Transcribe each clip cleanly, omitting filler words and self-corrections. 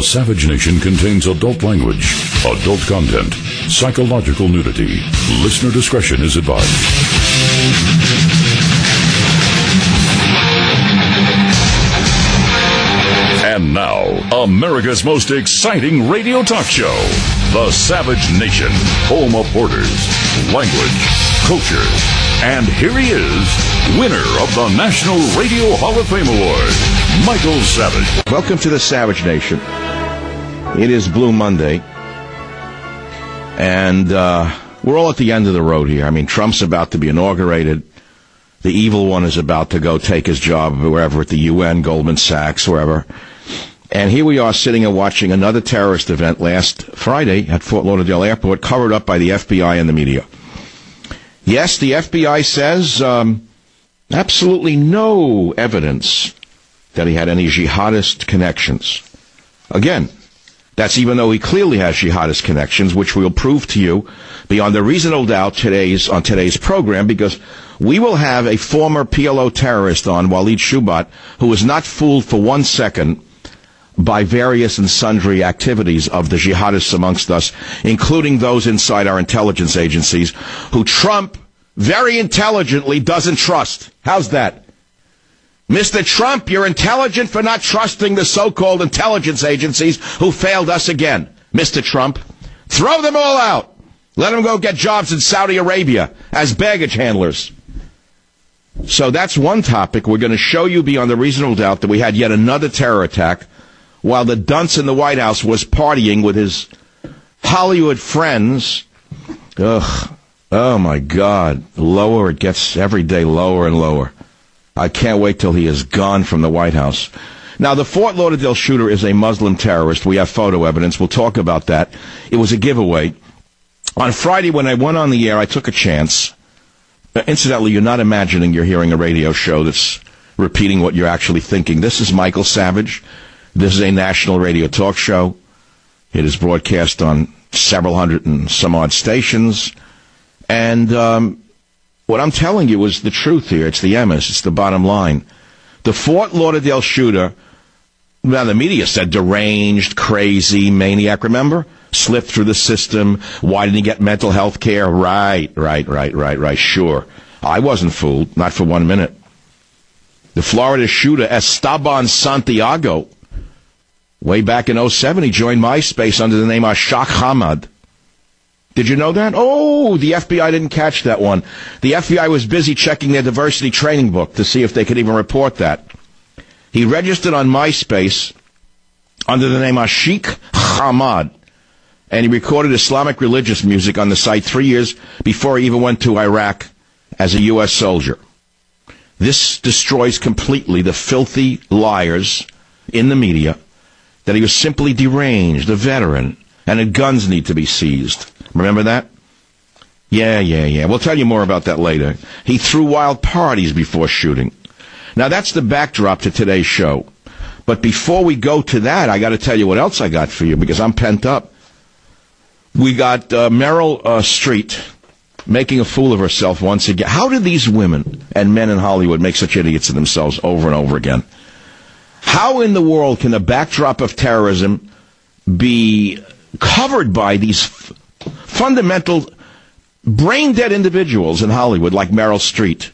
The Savage Nation contains adult language, adult content, psychological nudity. Listener discretion is advised. And now, America's most exciting radio talk show, The Savage Nation, home of borders, language, culture. And here he is, winner of the National Radio Hall of Fame Award, Michael Savage. Welcome to The Savage Nation. It is Blue Monday, and we're all at the end of the road here. I mean, Trump's about to be inaugurated. The evil one is about to go take his job wherever, at the UN, Goldman Sachs, wherever. And here we are sitting and watching another terrorist event last Friday at Fort Lauderdale Airport, covered up by the FBI and the media. Yes, the FBI says absolutely no evidence that he had any jihadist connections. Again, that's even though he clearly has jihadist connections, which we'll prove to you beyond a reasonable doubt on today's program, because we will have a former PLO terrorist on, Walid Shoebat, who was not fooled for 1 second by various and sundry activities of the jihadists amongst us, including those inside our intelligence agencies, who Trump very intelligently doesn't trust. How's that? Mr. Trump, you're intelligent for not trusting the so-called intelligence agencies who failed us again. Mr. Trump, throw them all out. Let them go get jobs in Saudi Arabia as baggage handlers. So that's one topic. We're going to show you beyond a reasonable doubt that we had yet another terror attack while the dunce in the White House was partying with his Hollywood friends. Ugh. Oh, my God. Lower it gets every day, lower and lower. I can't wait till he is gone from the White House. Now, the Fort Lauderdale shooter is a Muslim terrorist. We have photo evidence. We'll talk about that. It was a giveaway. On Friday, when I went on the air, I took a chance. Incidentally, you're not imagining you're hearing a radio show that's repeating what you're actually thinking. This is Michael Savage. This is a national radio talk show. It is broadcast on several hundred and some odd stations. And what I'm telling you is the truth here. It's the MS. It's the bottom line. The Fort Lauderdale shooter, well, the media said deranged, crazy, maniac. Remember? Slipped through the system. Why didn't he get mental health care? Right. Sure. I wasn't fooled. Not for 1 minute. The Florida shooter, Esteban Santiago, way back in 2007, he joined MySpace under the name Ashaq Hamad. Did you know that? Oh, the FBI didn't catch that one. The FBI was busy checking their diversity training book to see if they could even report that. He registered on MySpace under the name Ashaq Hamad, and he recorded Islamic religious music on the site 3 years before he even went to Iraq as a U.S. soldier. This destroys completely the filthy liars in the media that he was simply deranged, a veteran, and that guns need to be seized. Remember that? Yeah. We'll tell you more about that later. He threw wild parties before shooting. Now, that's the backdrop to today's show. But before we go to that, I got to tell you what else I got for you, because I'm pent up. We got Meryl Streep making a fool of herself once again. How did these women and men in Hollywood make such idiots of themselves over and over again? How in the world can the backdrop of terrorism be covered by these fundamental brain-dead individuals in Hollywood like Meryl Streep?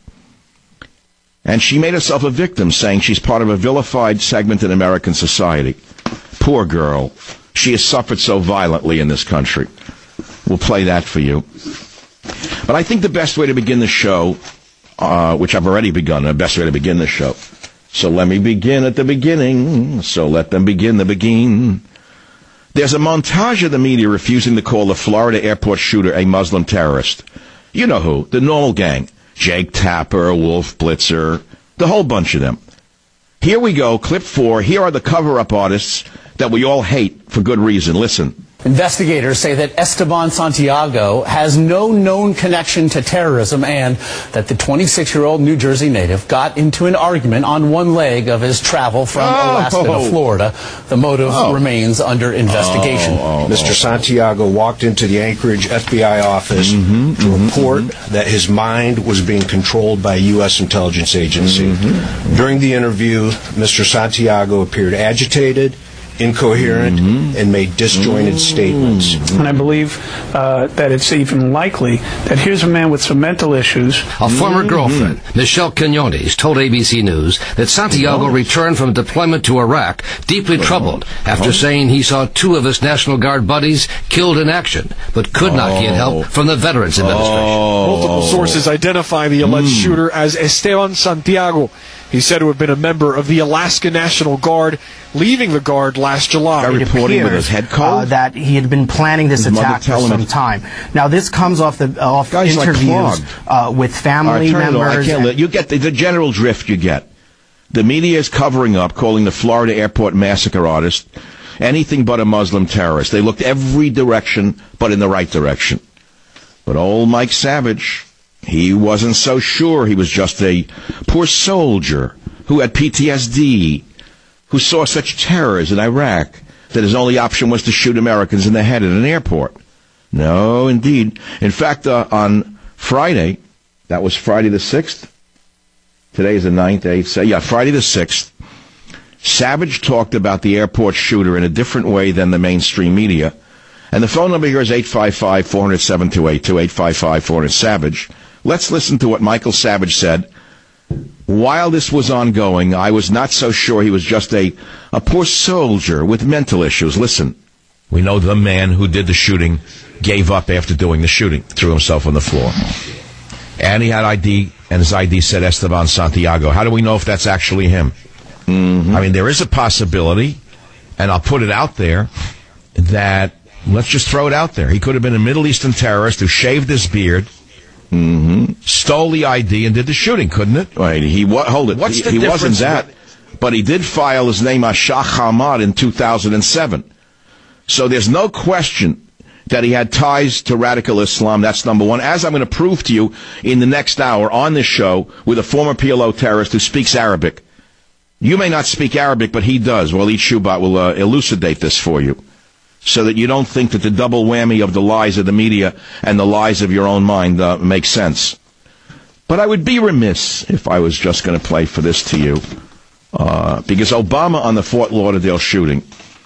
And she made herself a victim, saying she's part of a vilified segment in American society. Poor girl. She has suffered so violently in this country. We'll play that for you. But I think the best way to begin the show, which I've already begun, the best way to begin the show. So let me begin at the beginning. So let them begin the begin. There's a montage of the media refusing to call the Florida airport shooter a Muslim terrorist. You know who? The normal gang. Jake Tapper, Wolf Blitzer, the whole bunch of them. Here we go, clip 4. Here are the cover-up artists that we all hate for good reason. Listen. Investigators say that Esteban Santiago has no known connection to terrorism and that the 26-year-old New Jersey native got into an argument on one leg of his travel from Alaska to Florida. The motive remains under investigation. Mr. Santiago walked into the Anchorage FBI office to report that his mind was being controlled by a U.S. intelligence agency. During the interview, Mr. Santiago appeared agitated incoherent, and made disjointed statements. And I believe that it's even likely that here's a man with some mental issues. A former girlfriend, Michelle Quinones, told ABC News that Santiago returned from deployment to Iraq deeply troubled after saying he saw 2 of his National Guard buddies killed in action, but could not get help from the Veterans Administration. Multiple sources identify the alleged shooter as Esteban Santiago. He's said to have been a member of the Alaska National Guard, leaving the Guard last July. Reporting with his head cold? That he had been planning this attack for some time. Now, this comes off interviews with family members. You get the general drift you get. The media is covering up, calling the Florida airport massacre artist anything but a Muslim terrorist. They looked every direction but in the right direction. But old Mike Savage, he wasn't so sure. He was just a poor soldier who had PTSD, who saw such terrors in Iraq that his only option was to shoot Americans in the head at an airport. No, indeed. In fact, on Friday, that was Friday the 6th. Today is the 9th, 8th. Friday the 6th. Savage talked about the airport shooter in a different way than the mainstream media. And the phone number here is 855-400-7282, 855-400-SAVAGE. Let's listen to what Michael Savage said. While this was ongoing, I was not so sure he was just a poor soldier with mental issues. Listen. We know the man who did the shooting gave up after doing the shooting, threw himself on the floor. And he had ID, and his ID said Esteban Santiago. How do we know if that's actually him? I mean, there is a possibility, and I'll put it out there, that, let's just throw it out there, he could have been a Middle Eastern terrorist who shaved his beard, stole the ID, and did the shooting, couldn't it? Right, hold it. What's the he difference? Wasn't that, but he did file his name as Shah Hamad in 2007. So there's no question that he had ties to radical Islam. That's number one. As I'm going to prove to you in the next hour on this show with a former PLO terrorist who speaks Arabic. You may not speak Arabic, but he does. Waleed Shoebat will elucidate this for you so that you don't think that the double whammy of the lies of the media and the lies of your own mind makes sense. But I would be remiss if I was just going to play for this to you because Obama on the Fort Lauderdale shooting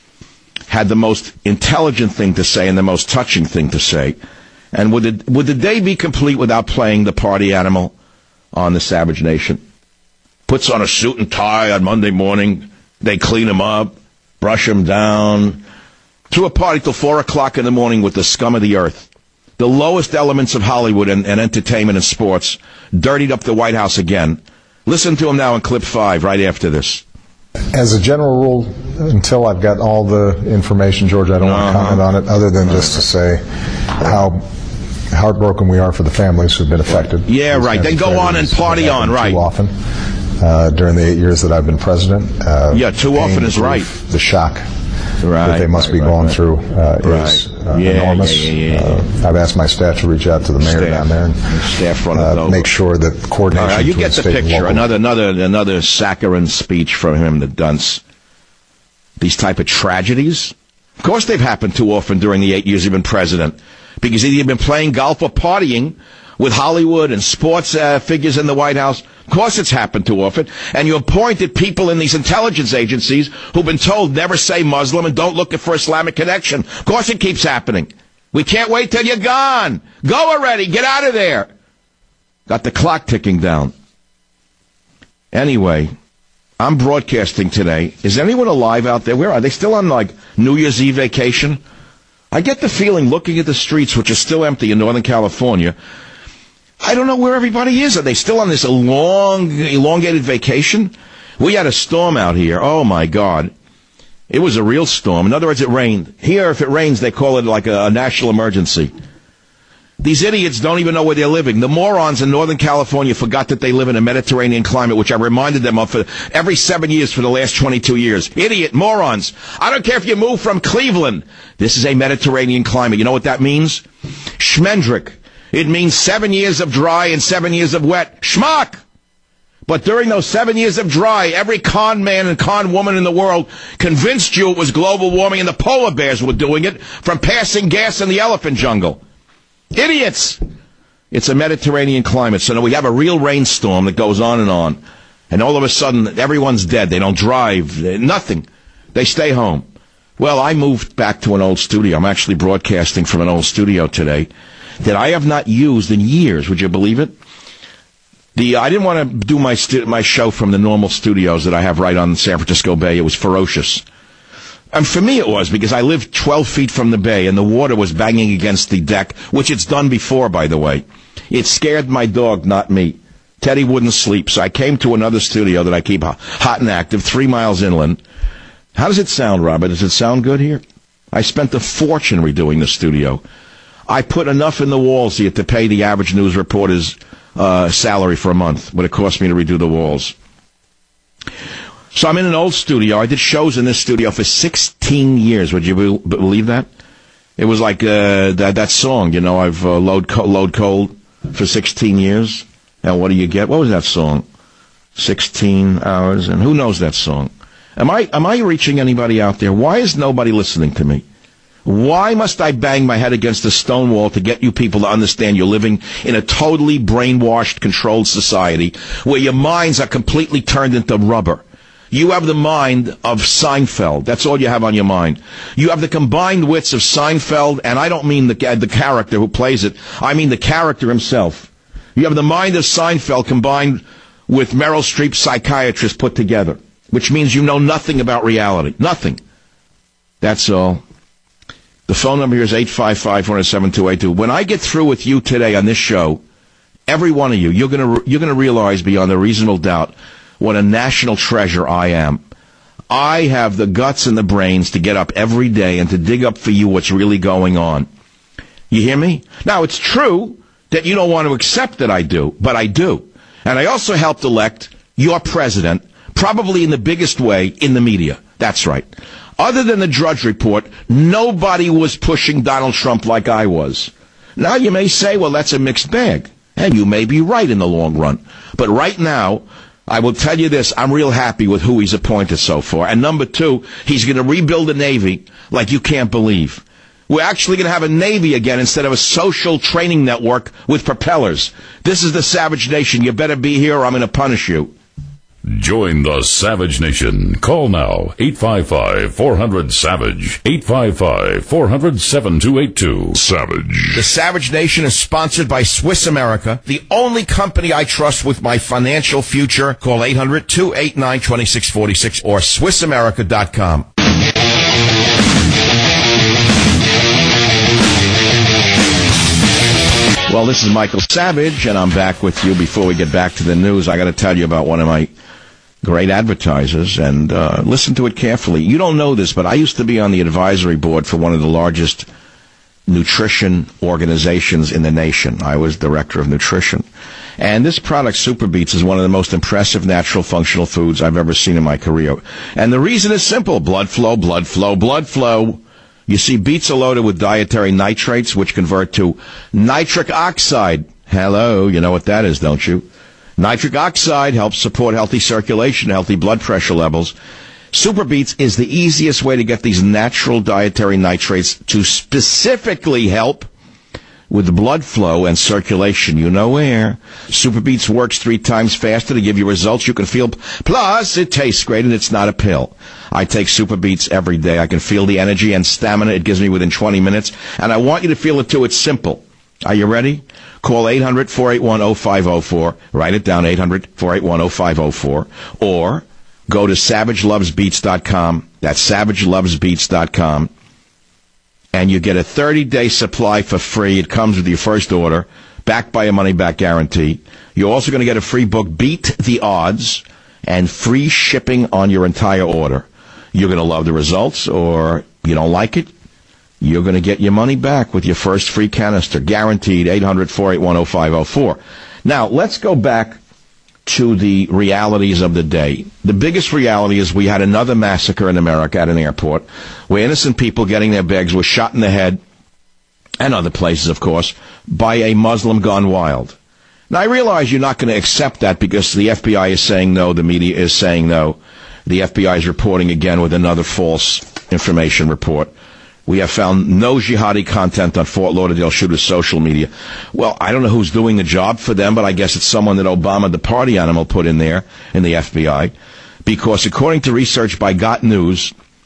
had the most intelligent thing to say and the most touching thing to say. And would the day be complete without playing the party animal on the Savage Nation? Puts on a suit and tie on Monday morning. They clean him up, brush him down. Threw a party till 4 o'clock in the morning with the scum of the earth. The lowest elements of Hollywood and entertainment and sports dirtied up the White House again. Listen to him now in clip 5 right after this. As a general rule, until I've got all the information, George, I don't want to comment on it other than just to say how heartbroken we are for the families who've been affected. Yeah, right. Then go on and party on, right. Too often during the 8 years that I've been president. Too often is right. The shock that they must be going through is enormous. I've asked my staff to reach out to the mayor down there and make sure that coordination. You get the picture. Another saccharine speech from him, the dunce. These type of tragedies, of course, they've happened too often during the 8 years he's been president, because either you've been playing golf or partying with Hollywood and sports figures in the White House. Of course it's happened too often. And you appointed people in these intelligence agencies who've been told never say Muslim and don't look for Islamic connection. Of course it keeps happening. We can't wait till you're gone. Go already. Get out of there. Got the clock ticking down. Anyway, I'm broadcasting today. Is anyone alive out there? Where are they? Still on, like, New Year's Eve vacation? I get the feeling, looking at the streets, which are still empty in Northern California, I don't know where everybody is. Are they still on this elongated vacation? We had a storm out here. Oh, my God. It was a real storm. In other words, it rained. Here, if it rains, they call it like a national emergency. These idiots don't even know where they're living. The morons in Northern California forgot that they live in a Mediterranean climate, which I reminded them of for every 7 years for the last 22 years. Idiot, morons. I don't care if you move from Cleveland. This is a Mediterranean climate. You know what that means? Schmendrick. It means 7 years of dry and 7 years of wet. Schmuck! But during those 7 years of dry, every con man and con woman in the world convinced you it was global warming, and the polar bears were doing it from passing gas in the elephant jungle. Idiots! It's a Mediterranean climate, so now we have a real rainstorm that goes on, and all of a sudden, everyone's dead. They don't drive, nothing. They stay home. Well, I moved back to an old studio. I'm actually broadcasting from an old studio today that I have not used in years. Would you believe it? I didn't want to do my show from the normal studios that I have right on San Francisco Bay. It was ferocious. And for me it was, because I lived 12 feet from the bay and the water was banging against the deck, which it's done before, by the way. It scared my dog, not me. Teddy wouldn't sleep, so I came to another studio that I keep hot and active, 3 miles inland. How does it sound, Robert? Does it sound good here? I spent a fortune redoing the studio. I put enough in the walls here to pay the average news reporter's salary for a month, what it cost me to redo the walls. So I'm in an old studio. I did shows in this studio for 16 years. Would you believe that? It was like that song, I've load cold for 16 years. And what do you get? What was that song? 16 hours. And who knows that song? Am I reaching anybody out there? Why is nobody listening to me? Why must I bang my head against a stone wall to get you people to understand you're living in a totally brainwashed, controlled society where your minds are completely turned into rubber? You have the mind of Seinfeld. That's all you have on your mind. You have the combined wits of Seinfeld, and I don't mean the character who plays it. I mean the character himself. You have the mind of Seinfeld combined with Meryl Streep's psychiatrist put together, which means you know nothing about reality. Nothing. That's all. The phone number here is 855-407-282. When I get through with you today on this show, every one of you, you're gonna realize beyond a reasonable doubt what a national treasure I am. I have the guts and the brains to get up every day and to dig up for you what's really going on. You hear me? Now, it's true that you don't want to accept that I do, but I do. And I also helped elect your president, probably in the biggest way, in the media. That's right. Other than the Drudge Report, nobody was pushing Donald Trump like I was. Now, you may say, well, that's a mixed bag. And you may be right in the long run. But right now, I will tell you this, I'm real happy with who he's appointed so far. And number two, he's going to rebuild the Navy like you can't believe. We're actually going to have a Navy again instead of a social training network with propellers. This is the Savage Nation. You better be here or I'm going to punish you. Join the Savage Nation. Call now, 855-400-SAVAGE, 855-400-7282. Savage. The Savage Nation is sponsored by Swiss America, the only company I trust with my financial future. Call 800-289-2646 or SwissAmerica.com. Well, this is Michael Savage, and I'm back with you. Before we get back to the news, I got to tell you about one of my great advertisers, and listen to it carefully. You don't know this, but I used to be on the advisory board for one of the largest nutrition organizations in the nation. I was director of nutrition. And this product, Super Beets, is one of the most impressive natural functional foods I've ever seen in my career. And the reason is simple. Blood flow, blood flow, blood flow. You see, beets are loaded with dietary nitrates, which convert to nitric oxide. Hello, you know what that is, don't you? Nitric oxide helps support healthy circulation, healthy blood pressure levels. Super Beets is the easiest way to get these natural dietary nitrates to specifically help with blood flow and circulation. You know where. Super Beets works 3 times faster to give you results you can feel. Plus, it tastes great and it's not a pill. I take Super Beets every day. I can feel the energy and stamina it gives me within 20 minutes. And I want you to feel it too. It's simple. Are you ready? Call 800-481-0504. Write it down, 800-481-0504. Or go to SavageLovesBeets.com. That's SavageLovesBeets.com. And you get a 30-day supply for free. It comes with your first order, backed by a money-back guarantee. You're also going to get a free book, Beat the Odds, and free shipping on your entire order. You're going to love the results, or you don't like it, you're going to get your money back with your first free canister, guaranteed. 800-481-0504. Now, let's go back to the realities of the day. The biggest reality is we had another massacre in America at an airport where innocent people getting their bags were shot in the head, and other places, of course, by a Muslim gone wild. Now, I realize you're not going to accept that because the FBI is saying no, the media is saying no. The FBI is reporting again with another false information report. We have found no jihadi content on Fort Lauderdale shooters' social media. Well, I don't know who's doing the job for them, but I guess it's someone that Obama, the party animal, put in there in the FBI. Because according to research by Got News,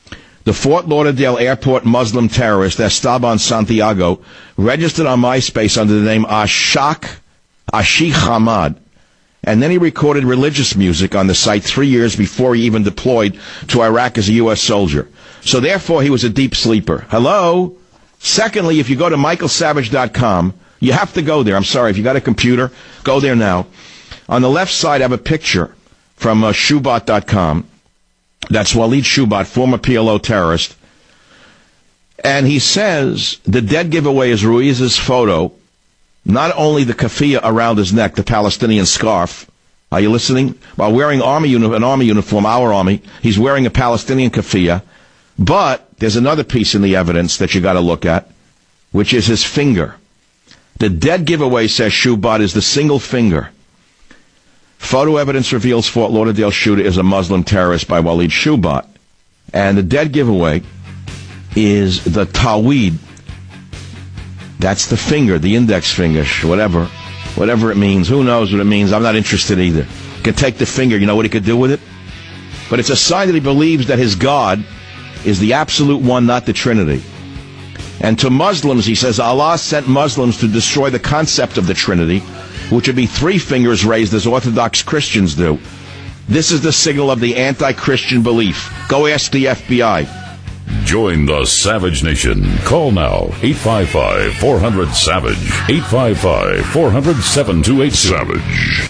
The Fort Lauderdale Airport Muslim terrorist Esteban Santiago registered on MySpace under the name Ashik Hamad, and then he recorded religious music on the site 3 years before he even deployed to Iraq as a U.S. soldier. So therefore, he was a deep sleeper. Hello? Secondly, if you go to michaelsavage.com, you have to go there. I'm sorry, if you got a computer, go there now. On the left side, I have a picture from Shubat.com. That's Walid Shubat, former PLO terrorist. And he says the dead giveaway is Ruiz's photo, not only the keffiyeh around his neck, the Palestinian scarf. Are you listening? While wearing an army uniform, our army, he's wearing a Palestinian keffiyeh. But there's another piece in the evidence that you got to look at, which is his finger. The dead giveaway, says Shubat, is the single finger. Photo evidence reveals Fort Lauderdale shooter is a Muslim terrorist by Walid Shubat. And the dead giveaway is the Tawhid. That's the finger, the index finger, whatever it means. Who knows what it means? I'm not interested either. You can take the finger, you know what he could do with it? But it's a sign that he believes that his God is the absolute one, not the Trinity. And to Muslims, he says, Allah sent Muslims to destroy the concept of the Trinity, which would be 3 fingers raised as Orthodox Christians do. This is the signal of the anti-Christian belief. Go ask the FBI. Join the Savage Nation. Call now, 855-400-SAVAGE. 855-400-7282. Savage.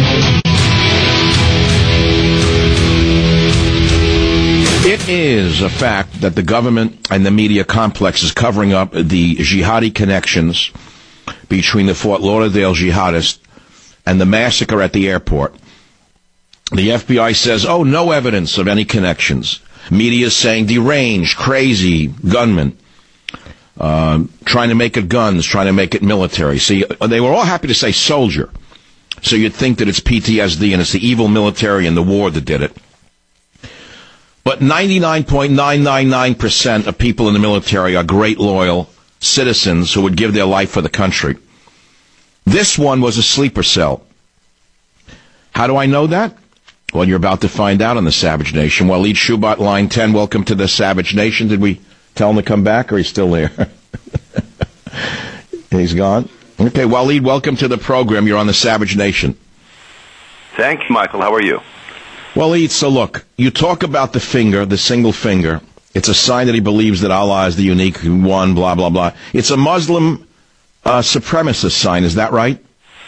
It is a fact that the government and the media complex is covering up the jihadi connections between the Fort Lauderdale jihadists and the massacre at the airport. The FBI says, no evidence of any connections. Media is saying deranged, crazy, gunmen, trying to make it guns, trying to make it military. See, they were all happy to say soldier. So you'd think that it's PTSD and it's the evil military and the war that did it. But 99.999% of people in the military are great, loyal citizens who would give their life for the country. This one was a sleeper cell. How do I know that? Well, you're about to find out on the Savage Nation. Walid Shubat, line 10, welcome to the Savage Nation. Did we tell him to come back, or he's still there? He's gone? Okay, Walid, welcome to the program. You're on the Savage Nation. Thank you, Michael. How are you? Walid, so look, you talk about the finger, the single finger. It's a sign that he believes that Allah is the unique one, blah, blah, blah. It's a Muslim supremacist sign, is that right?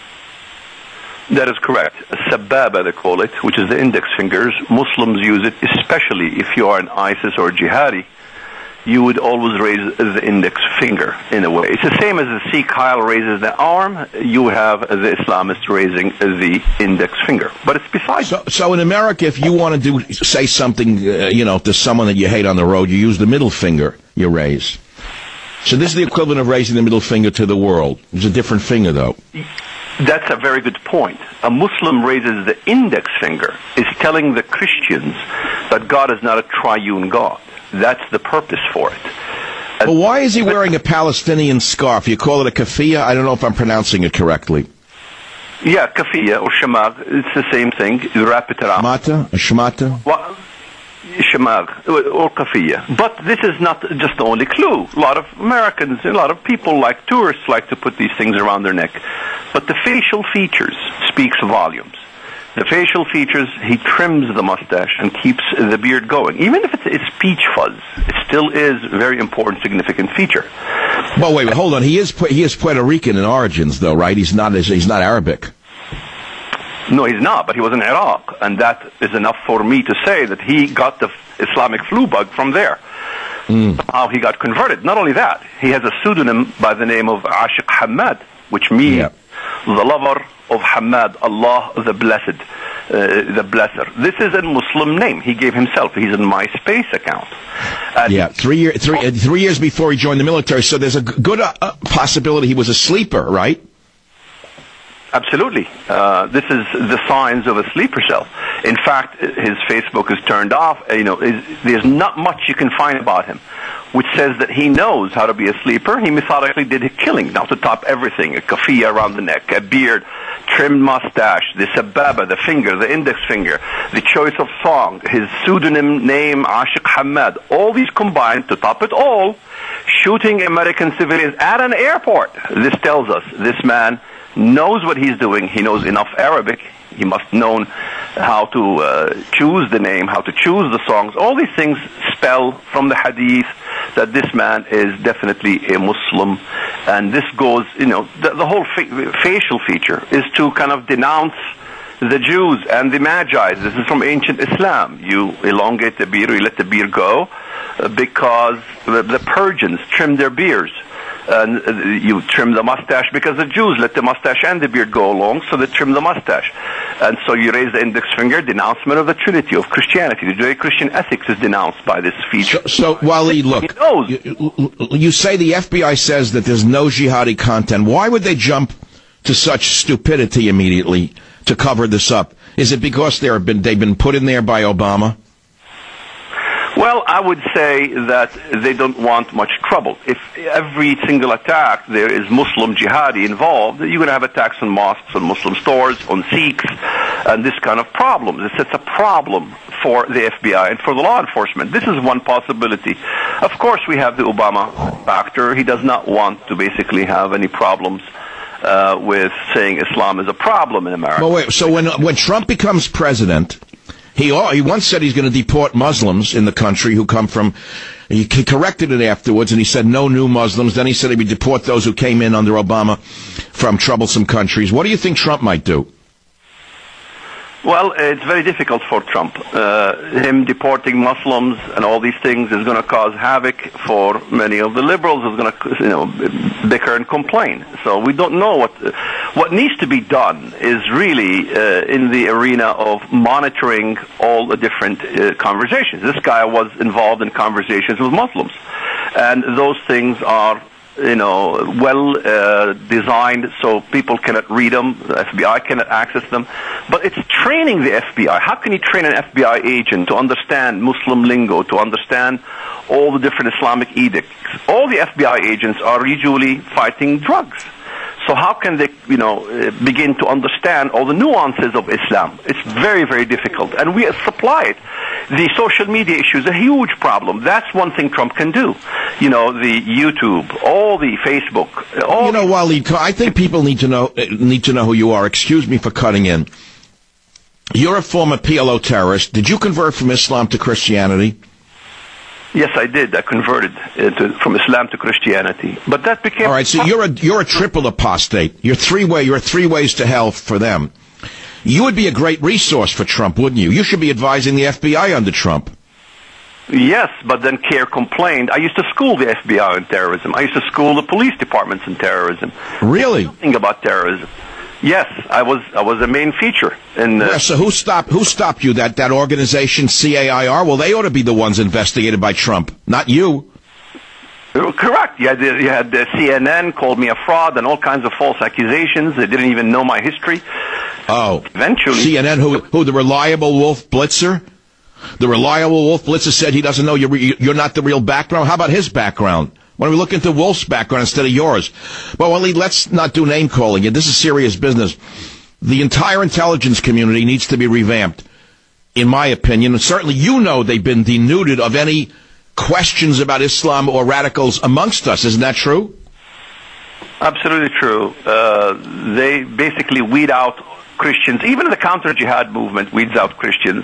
That is correct. Sababa, they call it, which is the index fingers. Muslims use it, especially if you are an ISIS or jihadi. You would always raise the index finger, in a way. It's the same as the Sikh Kyle raises the arm. You have the Islamist raising the index finger. But it's besides... So in America, if you want to say something, to someone that you hate on the road, you use the middle finger you raise. So this is the equivalent of raising the middle finger to the world. It's a different finger, though. That's a very good point. A Muslim raises the index finger, is telling the Christians that God is not a triune God. That's the purpose for it. Well, why is he wearing a Palestinian scarf? You call it a keffiyeh? I don't know if I'm pronouncing it correctly. Yeah, keffiyeh or shamag. It's the same thing. You wrap it around. Shmata? Well, shamag or keffiyeh. But this is not just the only clue. A lot of Americans, a lot of people, like tourists, like to put these things around their neck. But the facial features speaks volumes. The facial features, he trims the mustache and keeps the beard going. Even if it's peach fuzz, it still is a very important, significant feature. Well, wait, hold on. He is Puerto Rican in origins, though, right? He's not Arabic. No, he's not, but he was in Iraq, and that is enough for me to say that he got the Islamic flu bug from there. Somehow he got converted. Not only that, he has a pseudonym by the name of Ashik Hamad, which means the lover of Hamad, Allah the Blessed, the Blesser. This is a Muslim name he gave himself. He's in MySpace account. 3 years before he joined the military, so there's a good possibility he was a sleeper, right? Absolutely. This is the signs of a sleeper cell. In fact, his Facebook is turned off. There's not much you can find about him. which says that he knows how to be a sleeper. He methodically did a killing. Now, to top everything, a kafiyah around the neck, a beard, trimmed mustache, the sababa, the finger, the index finger, the choice of song, his pseudonym name, Ashiq Hamad, all these combined, to top it all, shooting American civilians at an airport. This tells us this man knows what he's doing. He knows enough Arabic. He must know how to choose the name, how to choose the songs. All these things spell from the hadith that this man is definitely a Muslim. And this goes, the whole facial feature is to kind of denounce the Jews and the Magi. This is from ancient Islam. You elongate the beard, you let the beard go, because the Persians trimmed their beards. And you trim the mustache because the Jews let the mustache and the beard go along, so they trim the mustache. And so you raise the index finger, denouncement of the Trinity, of Christianity. The Judeo-Christian ethics is denounced by this feature. So Waleed, look, you say the FBI says that there's no jihadi content. Why would they jump to such stupidity immediately to cover this up? Is it because they've been put in there by Obama? Well, I would say that they don't want much trouble. If every single attack there is Muslim jihadi involved, you're going to have attacks on mosques, on Muslim stores, on Sikhs, and this kind of problems. It's a problem for the FBI and for the law enforcement. This is one possibility. Of course, we have the Obama factor. He does not want to basically have any problems with saying Islam is a problem in America. Well, wait, so when Trump becomes president, he once said he's going to deport Muslims in the country who come from, he corrected it afterwards, and he said no new Muslims. Then he said he would deport those who came in under Obama from troublesome countries. What do you think Trump might do? Well, it's very difficult for Trump. Him deporting Muslims and all these things is going to cause havoc for many of the liberals. Is going to, bicker and complain. So we don't know what needs to be done. Is really in the arena of monitoring all the different conversations. This guy was involved in conversations with Muslims, and those things are well designed so people cannot read them, the FBI cannot access them. But it's training the FBI. How can you train an FBI agent to understand Muslim lingo, to understand all the different Islamic edicts? All the FBI agents are usually fighting drugs. So how can they, begin to understand all the nuances of Islam? It's very, very difficult. And we supply it. The social media issue is a huge problem. That's one thing Trump can do. The YouTube, all the Facebook. Waleed, I think people need to know who you are. Excuse me for cutting in. You're a former PLO terrorist. Did you convert from Islam to Christianity? Yes, I did. I converted from Islam to Christianity, but that became all right. So you're a triple apostate. You're three ways to hell for them. You would be a great resource for Trump, wouldn't you? You should be advising the FBI under Trump. Yes, but then CAIR complained. I used to school the FBI on terrorism. I used to school the police departments in terrorism. Really? Nothing about terrorism. Yes, I was a main feature. So who stopped you? That organization, CAIR? Well, they ought to be the ones investigated by Trump, not you. Correct. You had the CNN called me a fraud and all kinds of false accusations. They didn't even know my history. Oh. Eventually. CNN, who the reliable Wolf Blitzer? The reliable Wolf Blitzer said he doesn't know you're not the real background. How about his background? Why don't we look into Wolf's background instead of yours? Well, Waleed, let's not do name calling. This is serious business. The entire intelligence community needs to be revamped, in my opinion. And certainly they've been denuded of any questions about Islam or radicals amongst us. Isn't that true? Absolutely true. They basically weed out Christians. Even the counter-jihad movement weeds out Christians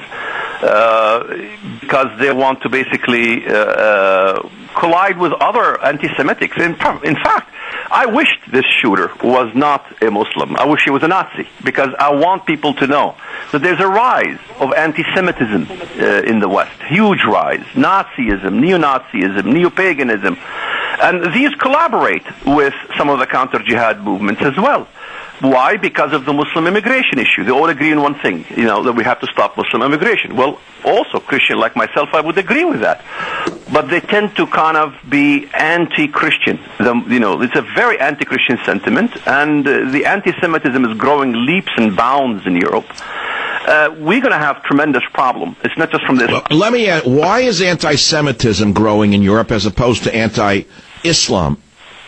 because they want to basically collide with other anti-Semitics. In fact, I wished this shooter was not a Muslim. I wish he was a Nazi, because I want people to know that there's a rise of anti-Semitism in the West. Huge rise. Nazism, neo-Nazism, neo-paganism. And these collaborate with some of the counter-jihad movements as well. Why? Because of the Muslim immigration issue. They all agree on one thing, that we have to stop Muslim immigration. Well, also, Christian like myself, I would agree with that. But they tend to kind of be anti-Christian. It's a very anti-Christian sentiment, and the anti-Semitism is growing leaps and bounds in Europe. we're going to have tremendous problem. It's not just from this. Well, let me ask, why is anti-Semitism growing in Europe as opposed to anti-Islamism?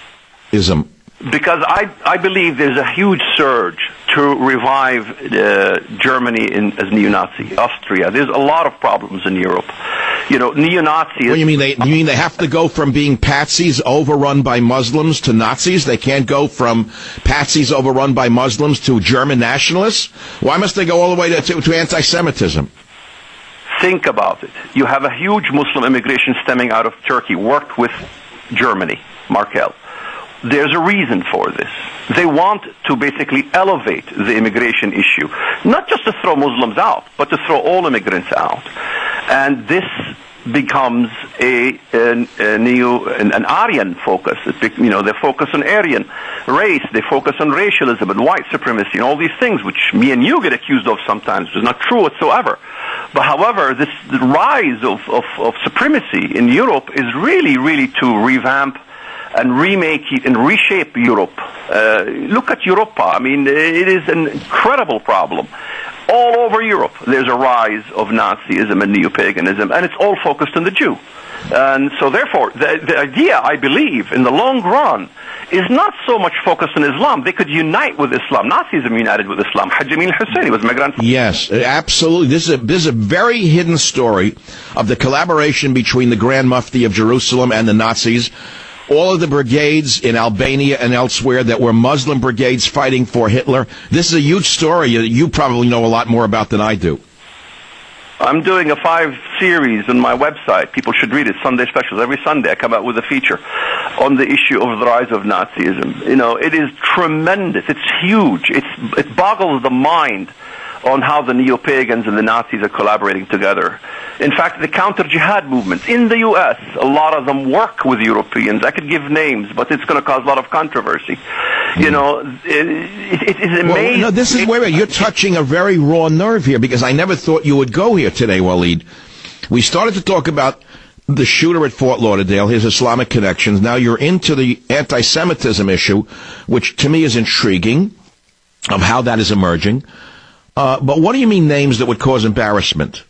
Because I believe there's a huge surge to revive Germany as neo-Nazi, Austria. There's a lot of problems in Europe. You know, neo-Nazis... What, you mean they have to go from being patsies overrun by Muslims to Nazis? They can't go from patsies overrun by Muslims to German nationalists? Why must they go all the way to anti-Semitism? Think about it. You have a huge Muslim immigration stemming out of Turkey, worked with Germany, Merkel. There's a reason for this. They want to basically elevate the immigration issue, not just to throw Muslims out, but to throw all immigrants out. And this becomes an Aryan focus. They focus on Aryan race, they focus on racialism and white supremacy and all these things, which me and you get accused of sometimes, which is not true whatsoever. But however, the rise of supremacy in Europe is really to revamp and remake it and reshape Europe. Look at Europa. I mean, it is an incredible problem. All over Europe, there's a rise of Nazism and neo-paganism, and it's all focused on the Jew. And so therefore, the idea, I believe, in the long run, is not so much focused on Islam. They could unite with Islam. Nazism united with Islam. Hajj Amin al-Husseini was my grandfather. Yes, absolutely. This is a very hidden story of the collaboration between the Grand Mufti of Jerusalem and the Nazis. All of the brigades in Albania and elsewhere that were Muslim brigades fighting for Hitler. This is a huge story you probably know a lot more about than I do. I'm doing a 5-series on my website. People should read it. Sunday specials. Every Sunday I come out with a feature on the issue of the rise of Nazism. You know, it is tremendous. It's huge. It boggles the mind on how the neo-pagans and the Nazis are collaborating together. In fact, the counter-jihad movements in the U.S., a lot of them work with Europeans. I could give names, but it's going to cause a lot of controversy. You know, it is amazing. Well, no, this is where you're touching a very raw nerve here, because I never thought you would go here today, Waleed. We started to talk about the shooter at Fort Lauderdale, his Islamic connections. Now you're into the anti-Semitism issue, which to me is intriguing, of how that is emerging. But what do you mean names that would cause embarrassment?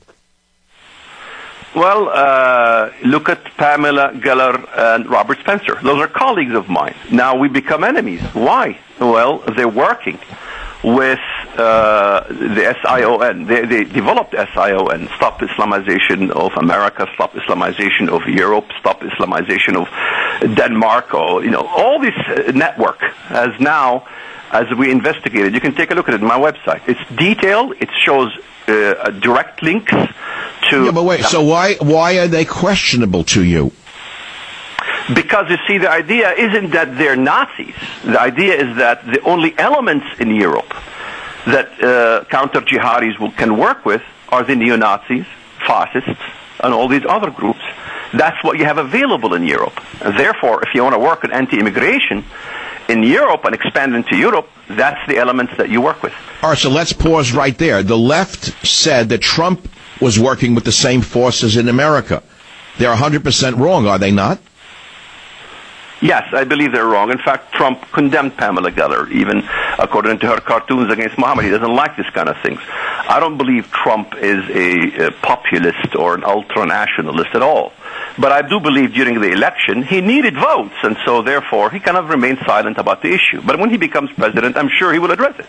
Well, look at Pamela Geller and Robert Spencer. Those are colleagues of mine. Now we become enemies. Why? Well, they're working with the SION. They developed SION, Stop Islamization of America, Stop Islamization of Europe, Stop Islamization of Denmark, or, you know, all this network has now, as we investigated, you can take a look at it on my website. It's detailed. It shows direct links to... Yeah, but wait, so why are they questionable to you? Because, you see, the idea isn't that they're Nazis. The idea is that the only elements in Europe that counter-jihadis can work with are the neo-Nazis, fascists, and all these other groups. That's what you have available in Europe. And therefore, if you want to work on anti-immigration in Europe and expand into Europe, that's the elements that you work with. All right, so let's pause right there. The left said that Trump was working with the same forces in America. They're 100% wrong, are they not? Yes, I believe they're wrong. In fact, Trump condemned Pamela Geller, even according to her cartoons against Muhammad. He doesn't like this kind of things. I don't believe Trump is a populist or an ultranationalist at all. But I do believe during the election he needed votes, and so therefore he kind of remained silent about the issue. But when he becomes president, I'm sure he will address it.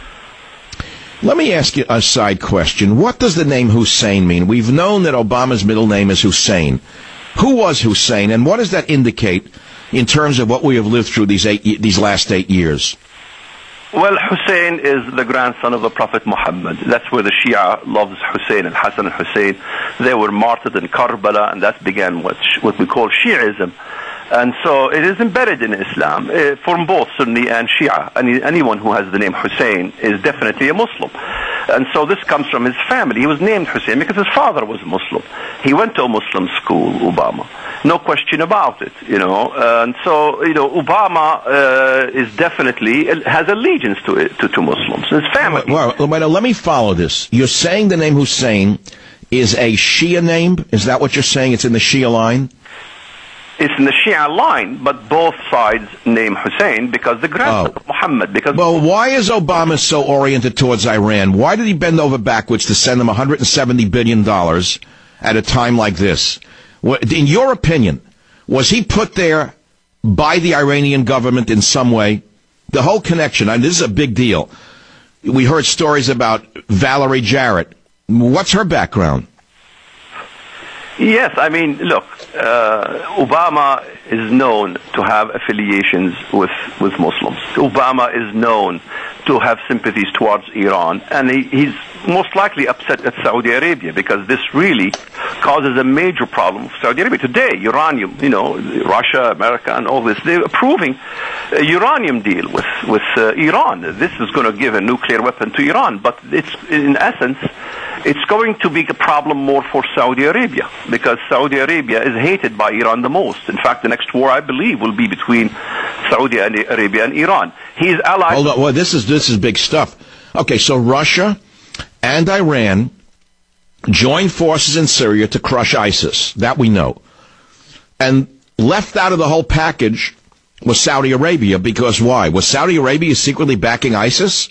Let me ask you a side question. What does the name Hussein mean? We've known that Obama's middle name is Hussein. Who was Hussein, and what does that indicate in terms of what we have lived through these last 8 years? Well, Hussein is the grandson of the Prophet Muhammad. That's where the Shia loves Hussein and Hassan and Hussein. They were martyred in Karbala, and that began what we call Shi'ism. And so it is embedded in Islam from both Sunni and Shia. Anyone who has the name Hussein is definitely a Muslim. And so this comes from his family. He was named Hussein because his father was a Muslim. He went to a Muslim school, Obama. No question about it, you know. And so, you know, Obama is definitely has allegiance to Muslims. His family. Well, let me follow this. You're saying the name Hussein is a Shia name? Is that what you're saying? It's in the Shia line? it's in the Shia line, but both sides name Hussein because the grandson of Muhammad. Well, why is Obama so oriented towards Iran? Why did he bend over backwards to send them $170 billion at a time like this? In your opinion, was he put there by the Iranian government in some way? The whole connection, and this is a big deal. We heard stories about Valerie Jarrett. What's her background? Yes, I mean, look, Obama is known to have affiliations with Muslims. Obama is known to have sympathies towards Iran, and he's most likely upset at Saudi Arabia because this really causes a major problem for Saudi Arabia. Today, uranium, Russia, America, and all this, they're approving a uranium deal with Iran. This is going to give a nuclear weapon to Iran, but it's, in essence, it's going to be a problem more for Saudi Arabia because Saudi Arabia is hated by Iran the most. In fact, the next war, I believe, will be between Saudi Arabia and Iran. He's allied. Hold on. Well, this is big stuff. Okay, so Russia and Iran joined forces in Syria to crush ISIS. That we know. And left out of the whole package was Saudi Arabia because why? Was Saudi Arabia secretly backing ISIS?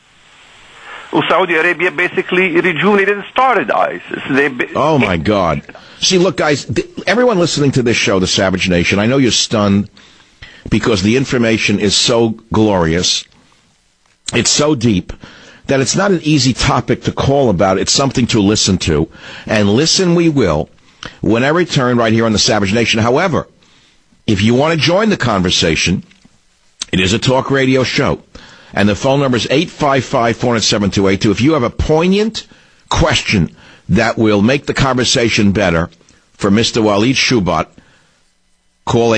Well, Saudi Arabia basically rejuvenated and started ISIS. Oh, my God. See, look, guys, everyone listening to this show, The Savage Nation, I know you're stunned because the information is so glorious. It's so deep that it's not an easy topic to call about. It's something to listen to. And listen we will when I return right here on The Savage Nation. However, if you want to join the conversation, it is a talk radio show. And the phone number is 855-407-282. If you have a poignant question that will make the conversation better for Mr. Waleed Shoebat, call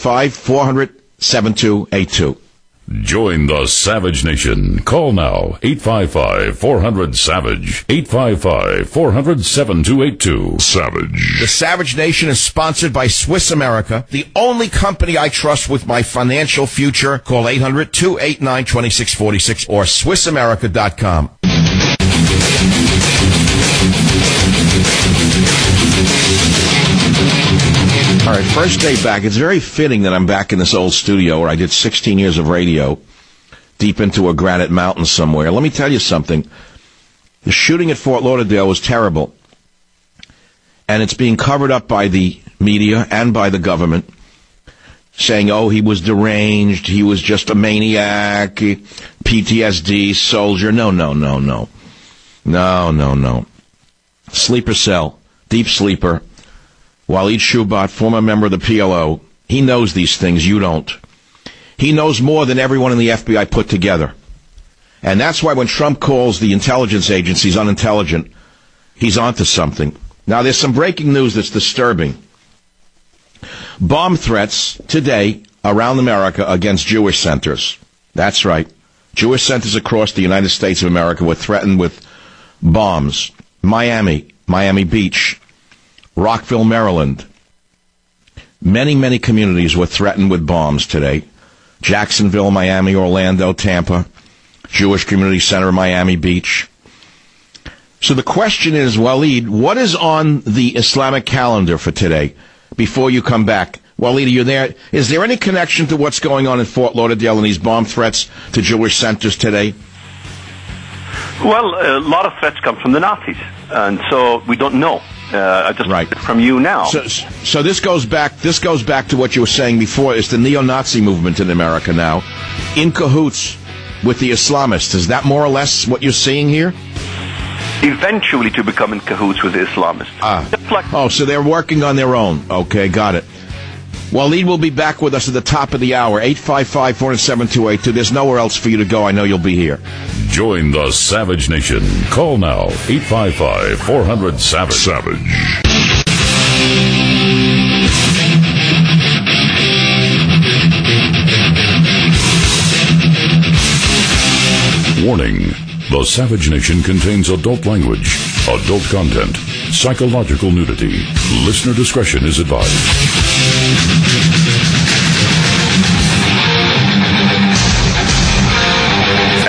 855-400-7282. Join the Savage Nation. Call now, 855-400-SAVAGE, 855-400-7282. Savage. The Savage Nation is sponsored by Swiss America, the only company I trust with my financial future. Call 800-289-2646 or SwissAmerica.com. All right, first day back. It's very fitting that I'm back in this old studio where I did 16 years of radio deep into a granite mountain somewhere. Let me tell you something. The shooting at Fort Lauderdale was terrible. And it's being covered up by the media and by the government, saying, oh, he was deranged, he was just a maniac, PTSD, soldier. No. Sleeper cell, deep sleeper. Waleed Shoebat, former member of the PLO, he knows these things. You don't. He knows more than everyone in the FBI put together. And that's why when Trump calls the intelligence agencies unintelligent, he's onto something. Now, there's some breaking news that's disturbing. Bomb threats today around America against Jewish centers. That's right. Jewish centers across the United States of America were threatened with bombs. Miami Beach, Rockville, Maryland. Many communities were threatened with bombs today. Jacksonville, Miami, Orlando, Tampa, Jewish Community Center, Miami Beach. So the question is, Waleed, what is on the Islamic calendar for today before you come back? Waleed, are you there? Is there any connection to what's going on in Fort Lauderdale and these bomb threats to Jewish centers today? Well, a lot of threats come from the Nazis, and so we don't know. I just heard it from you now. So this goes back to what you were saying before. It's the neo-Nazi movement in America now, in cahoots with the Islamists. Is that more or less what you're seeing here? Eventually to become in cahoots with the Islamists. So they're working on their own. Okay, got it. Waleed will be back with us at the top of the hour, 855-407-282. There's nowhere else for you to go. I know you'll be here. Join the Savage Nation. Call now, 855-400-SAVAGE. Savage. Warning. The Savage Nation contains adult language, adult content, psychological nudity. Listener discretion is advised.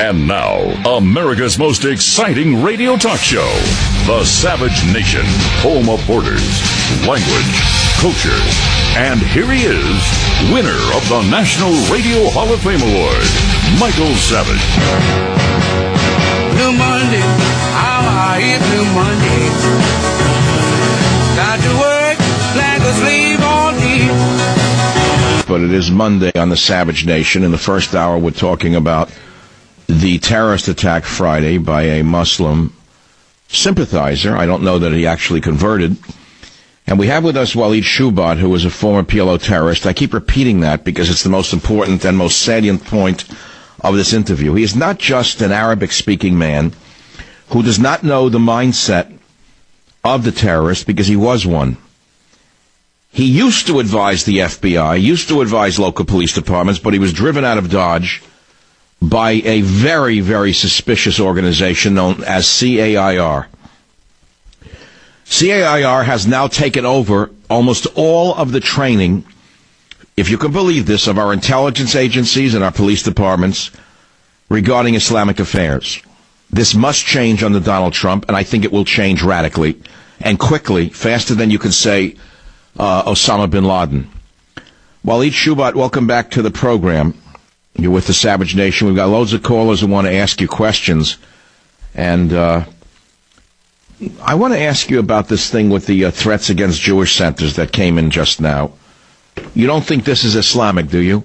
And now, America's most exciting radio talk show, The Savage Nation, home of borders, language, culture. And here he is, winner of the National Radio Hall of Fame Award, Michael Savage. Blue Monday, how are you, Blue Monday? Got to work like a slave all day. But it is Monday on the Savage Nation. In the first hour, we're talking about the terrorist attack Friday by a Muslim sympathizer. I don't know that he actually converted. And we have with us Walid Shoebat, who is a former PLO terrorist. I keep repeating that because it's the most important and most salient point of this interview. He is not just an Arabic-speaking man who does not know the mindset of the terrorist because he was one. He used to advise the FBI, used to advise local police departments, but he was driven out of Dodge by a very, very suspicious organization known as CAIR. CAIR has now taken over almost all of the training, if you can believe this, of our intelligence agencies and our police departments regarding Islamic affairs. This must change under Donald Trump, and I think it will change radically and quickly, faster than you can say Osama bin Laden. Walid Shoebat, welcome back to the program. You're with the Savage Nation. We've got loads of callers who want to ask you questions. And I want to ask you about this thing with the threats against Jewish centers that came in just now. You don't think this is Islamic, do you?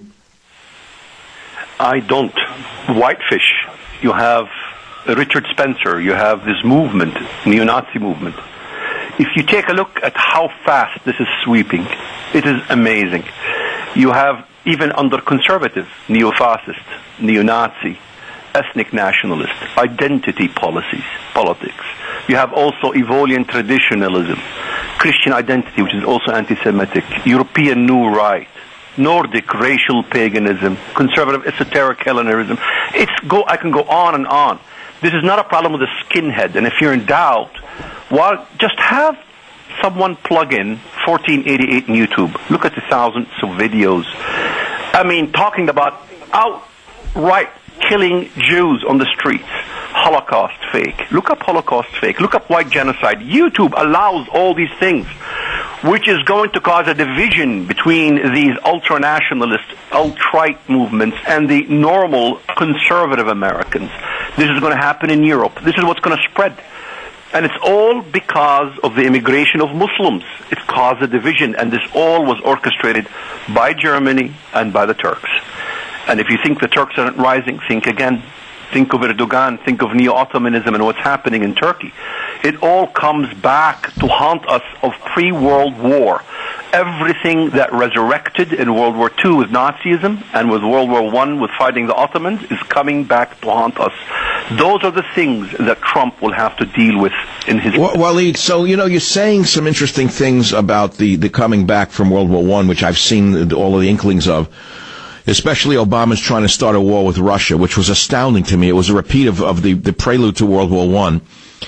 I don't. Whitefish. You have Richard Spencer. You have this movement, neo-Nazi movement. If you take a look at how fast this is sweeping, it is amazing. You have, even under conservative, neo-fascist, neo-Nazi, ethnic nationalist, identity politics. You have also Evolian traditionalism, Christian identity, which is also anti-Semitic, European New Right, Nordic racial paganism, conservative esoteric Hellenism. I can go on and on. This is not a problem with a skinhead, and if you're in doubt, well, just have someone plug in 1488 in YouTube. Look at the thousands of videos. I mean, talking about outright killing Jews on the streets. Holocaust fake. Look up Holocaust fake. Look up white genocide. YouTube allows all these things, which is going to cause a division between these ultra-nationalist, alt-right movements and the normal conservative Americans. This is going to happen in Europe. This is what's going to spread. And it's all because of the immigration of Muslims. It's caused a division, and this all was orchestrated by Germany and by the Turks. And if you think the Turks aren't rising, think again. Think of Erdogan, think of neo-Ottomanism and what's happening in Turkey. It all comes back to haunt us of pre-World War. Everything that resurrected in World War II with Nazism and with World War I with fighting the Ottomans is coming back to haunt us. Those are the things that Trump will have to deal with in his... Walid, so, you're saying some interesting things about the coming back from World War I, which I've seen all of the inklings of. Especially Obama's trying to start a war with Russia, which was astounding to me. It was a repeat of the prelude to World War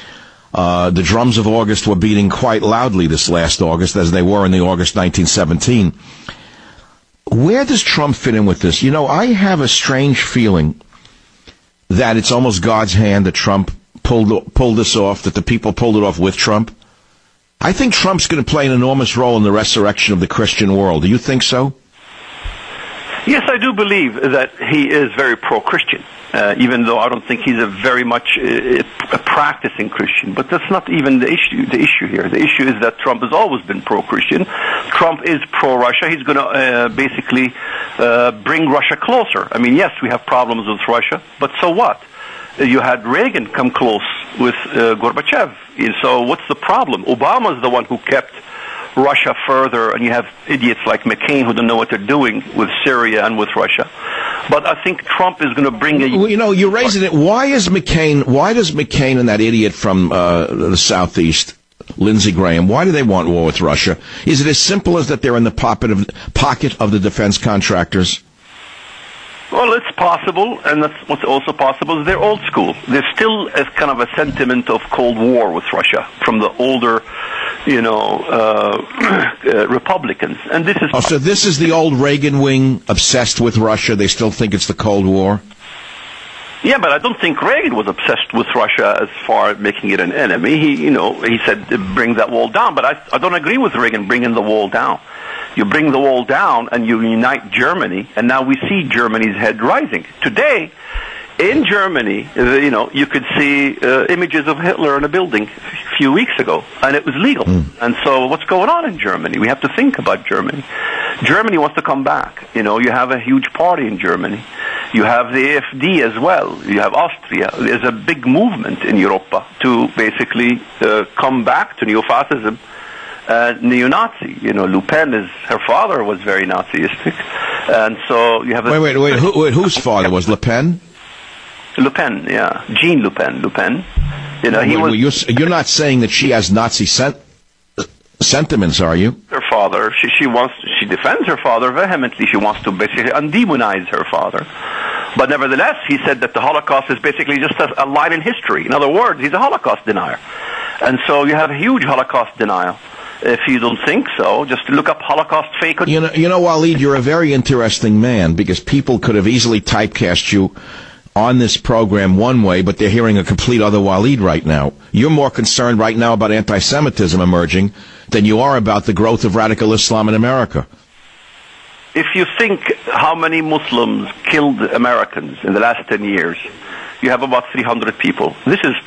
I. The drums of August were beating quite loudly this last August, as they were in the August 1917. Where does Trump fit in with this? I have a strange feeling that it's almost God's hand that Trump pulled this off, that the people pulled it off with Trump. I think Trump's going to play an enormous role in the resurrection of the Christian world. Do you think so? Yes, I do believe that he is very pro-Christian, even though I don't think he's a very much a practicing Christian. But that's not even the issue. The issue here, the issue is that Trump has always been pro-Christian. Trump is pro-Russia. He's going to basically bring Russia closer. I mean, yes, we have problems with Russia, but so what? You had Reagan come close with Gorbachev. So what's the problem? Obama is the one who kept Russia further, and you have idiots like McCain who don't know what they're doing with Syria and with Russia. But I think Trump is going to bring a... you're raising it. Why does McCain and that idiot from the Southeast, Lindsey Graham, why do they want war with Russia? Is it as simple as that they're in the pocket of the defense contractors? Well, it's possible, and that's what's also possible is they're old school. There's still a kind of a sentiment of Cold War with Russia from the older, Republicans. And this is... so this is the old Reagan wing obsessed with Russia. They still think it's the Cold War? Yeah, but I don't think Reagan was obsessed with Russia as far as making it an enemy. He said bring that wall down, but I don't agree with Reagan bringing the wall down. You bring the wall down and you unite Germany, and now we see Germany's head rising. Today, in Germany, you could see images of Hitler in a building a few weeks ago, and it was legal. And so what's going on in Germany? We have to think about Germany. Germany wants to come back. You have a huge party in Germany. You have the AfD as well. You have Austria. There's a big movement in Europe to basically come back to neo-fascism. Neo-Nazi. Le Pen her father was very Nazistic. And so you have Wait, whose father was Le Pen? Le Pen, yeah. Jean Le Pen. You're not saying that she has Nazi sentiments, are you? Her father, she defends her father vehemently. She wants to basically undemonize her father. But nevertheless, he said that the Holocaust is basically just a line in history. In other words, he's a Holocaust denier. And so you have a huge Holocaust denial. If you don't think so, just look up Holocaust fake. You know, Walid, you're a very interesting man, because people could have easily typecast you on this program one way, but they're hearing a complete other Walid right now. You're more concerned right now about anti-Semitism emerging than you are about the growth of radical Islam in America. If you think how many Muslims killed Americans in the last 10 years, you have about 300 people. This is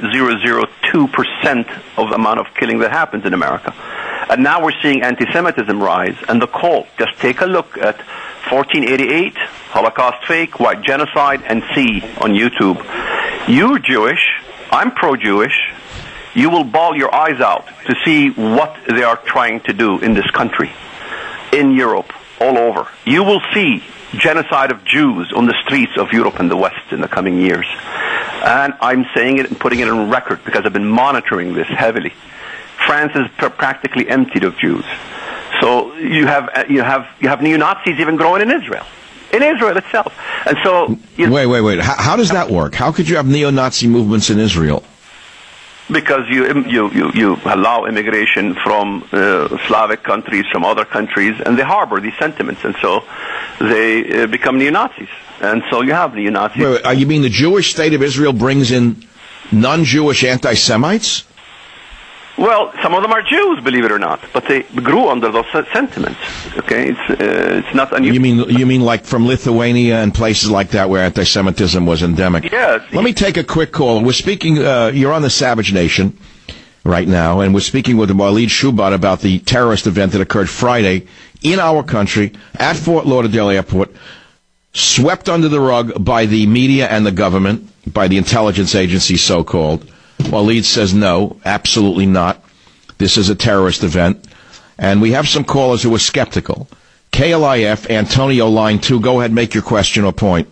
0.002% of the amount of killing that happens in America. And now we're seeing anti-Semitism rise, and the call, just take a look at 1488, Holocaust fake, white genocide, and see on YouTube. You're Jewish, I'm pro-Jewish, you will bawl your eyes out to see what they are trying to do in this country, in Europe, all over. You will see genocide of Jews on the streets of Europe and the West in the coming years. And I'm saying it and putting it on record because I've been monitoring this heavily. France is practically emptied of Jews. So you have neo-Nazis even growing in Israel itself. And so wait. How does that work? How could you have neo-Nazi movements in Israel? Because you allow immigration from Slavic countries, from other countries, and they harbor these sentiments, and so they become neo-Nazis. And so you have neo-Nazis. Wait, you mean the Jewish state of Israel brings in non-Jewish anti-Semites? Well, some of them are Jews, believe it or not, but they grew under those sentiments. Okay, it's not unusual. You mean like from Lithuania and places like that where anti-Semitism was endemic? Yeah. Let me take a quick call. We're speaking. You're on the Savage Nation right now, and we're speaking with Walid Shoebat about the terrorist event that occurred Friday in our country at Fort Lauderdale Airport, swept under the rug by the media and the government, by the intelligence agency, so-called. Walid says no, absolutely not. This is a terrorist event. And we have some callers who are skeptical. KLIF, Antonio, line 2. Go ahead, make your question or point.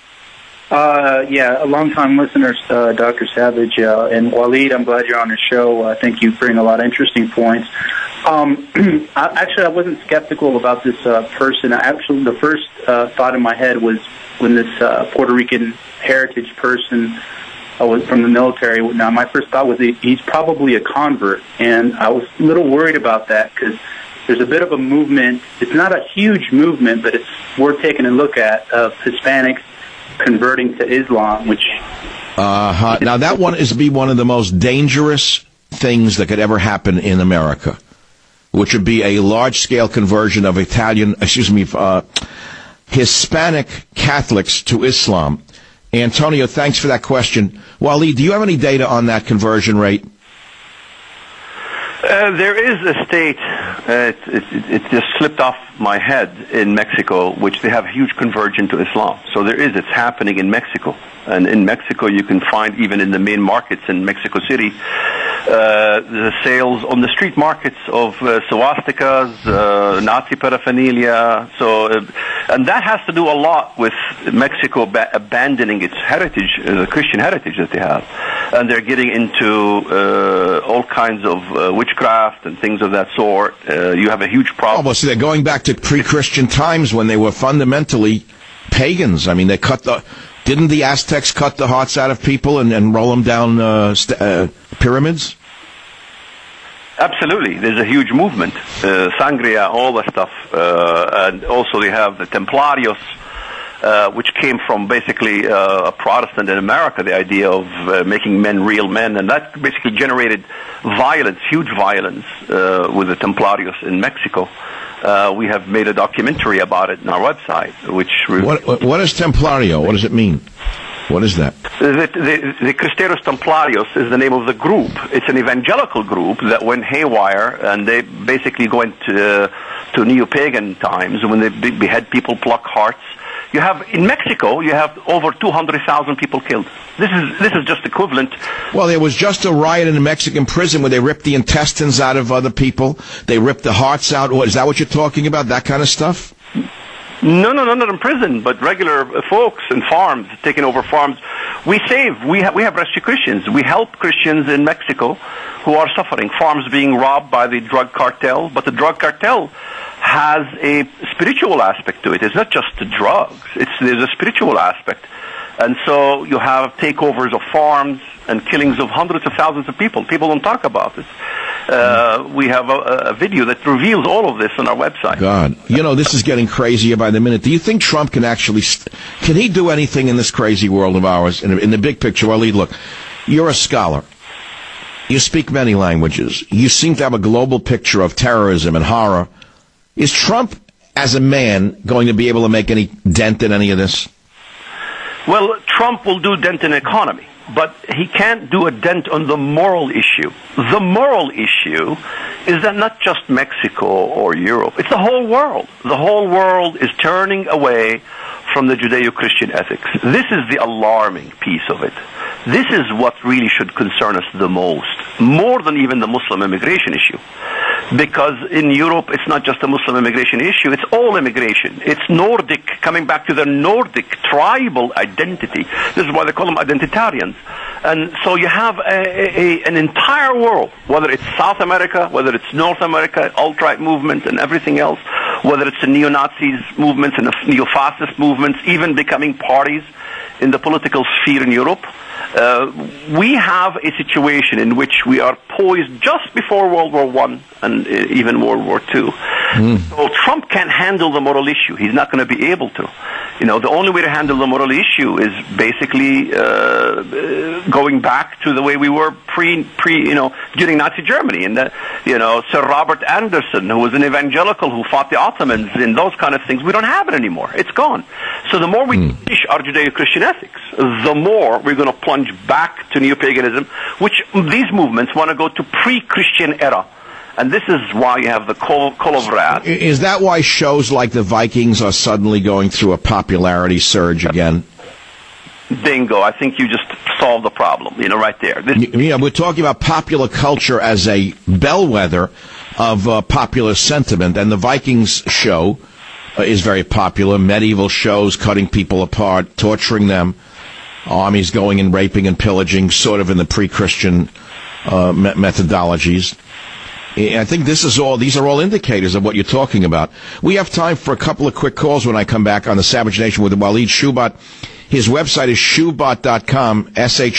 Yeah, a long-time listener, Dr. Savage. And Walid, I'm glad you're on the show. I think you bring a lot of interesting points. Actually, I wasn't skeptical about this person. Actually, the first thought in my head was when this Puerto Rican heritage person was from the military. Now, my first thought was he's probably a convert, and I was a little worried about that because there's a bit of a movement. It's not a huge movement, but it's worth taking a look at, of Hispanics converting to Islam, which... Now, that one is be one of the most dangerous things that could ever happen in America, which would be a large-scale conversion of Hispanic Catholics to Islam. Antonio, thanks for that question. Walid, do you have any data on that conversion rate? There is a state, it just slipped off my head, in Mexico, which they have huge conversion to Islam. So it's happening in Mexico. And in Mexico, you can find, even in the main markets in Mexico City, the sales on the street markets of swastikas, Nazi paraphernalia. And that has to do a lot with Mexico abandoning its heritage, the Christian heritage that they have. And they're getting into all kinds of witchcraft and things of that sort. You have a huge problem. Almost, they're going back to pre-Christian times when they were fundamentally pagans. I mean, didn't the Aztecs cut the hearts out of people and roll them down pyramids? Absolutely. There's a huge movement. Sangria, all that stuff. And also they have the Templarios. which came from basically a Protestant in America, the idea of making men real men, and that basically generated violence, huge violence, with the Templarios in Mexico. We have made a documentary about it on our website, which... What is Templario? What does it mean? What is that? The Cristeros Templarios is the name of the group. It's an evangelical group that went haywire, and they basically go into neo-pagan times when they behead people, pluck hearts. You have, in Mexico, you have over 200,000 people killed. This is just equivalent. Well, there was just a riot in a Mexican prison where they ripped the intestines out of other people. They ripped the hearts out. Is that what you're talking about, that kind of stuff? No, not in prison, but regular folks in farms, taking over farms. We have rescue Christians. We help Christians in Mexico who are suffering. Farms being robbed by the drug cartel, but the drug cartel has a spiritual aspect to it. It's not just the drugs. There's a spiritual aspect. And so you have takeovers of farms and killings of hundreds of thousands of people. People don't talk about this. We have a video that reveals all of this on our website. God, this is getting crazier by the minute. Do you think Trump can actually, can he do anything in this crazy world of ours? In the big picture, Waleed, look, you're a scholar. You speak many languages. You seem to have a global picture of terrorism and horror. Is Trump, as a man, going to be able to make any dent in any of this? Well, Trump will do a dent in the economy, but he can't do a dent on the moral issue. The moral issue is that not just Mexico or Europe, it's the whole world. The whole world is turning away from the Judeo-Christian ethics. This is the alarming piece of it. This is what really should concern us the most, more than even the Muslim immigration issue. Because in Europe, it's not just a Muslim immigration issue, it's all immigration. It's Nordic, coming back to their Nordic tribal identity. This is why they call them identitarians. And so you have an entire world, whether it's South America, whether it's North America, alt-right movement and everything else, whether it's the neo-Nazis movements and the neo-fascist movements, even becoming parties in the political sphere in Europe. We have a situation in which we are poised just before World War I and even World War II. So Trump can't handle the moral issue. He's not going to be able to. The only way to handle the moral issue is basically going back to the way we were during Nazi Germany. And Sir Robert Anderson, who was an evangelical who fought the Ottomans and those kind of things, we don't have it anymore. It's gone. So the more we teach our Judeo-Christian ethics, the more we're going to plunge back to neo-paganism, which these movements want to go to pre-Christian era. And this is why you have the call of wrath. Is that why shows like the Vikings are suddenly going through a popularity surge again? Bingo. I think you just solved the problem, right there. We're talking about popular culture as a bellwether of popular sentiment, and the Vikings show is very popular. Medieval shows, cutting people apart, torturing them, armies going and raping and pillaging, sort of in the pre-Christian methodologies. I think these are all indicators of what you're talking about. We have time for a couple of quick calls when I come back on the Savage Nation with Waleed Shoebat. His website is shoebat.com,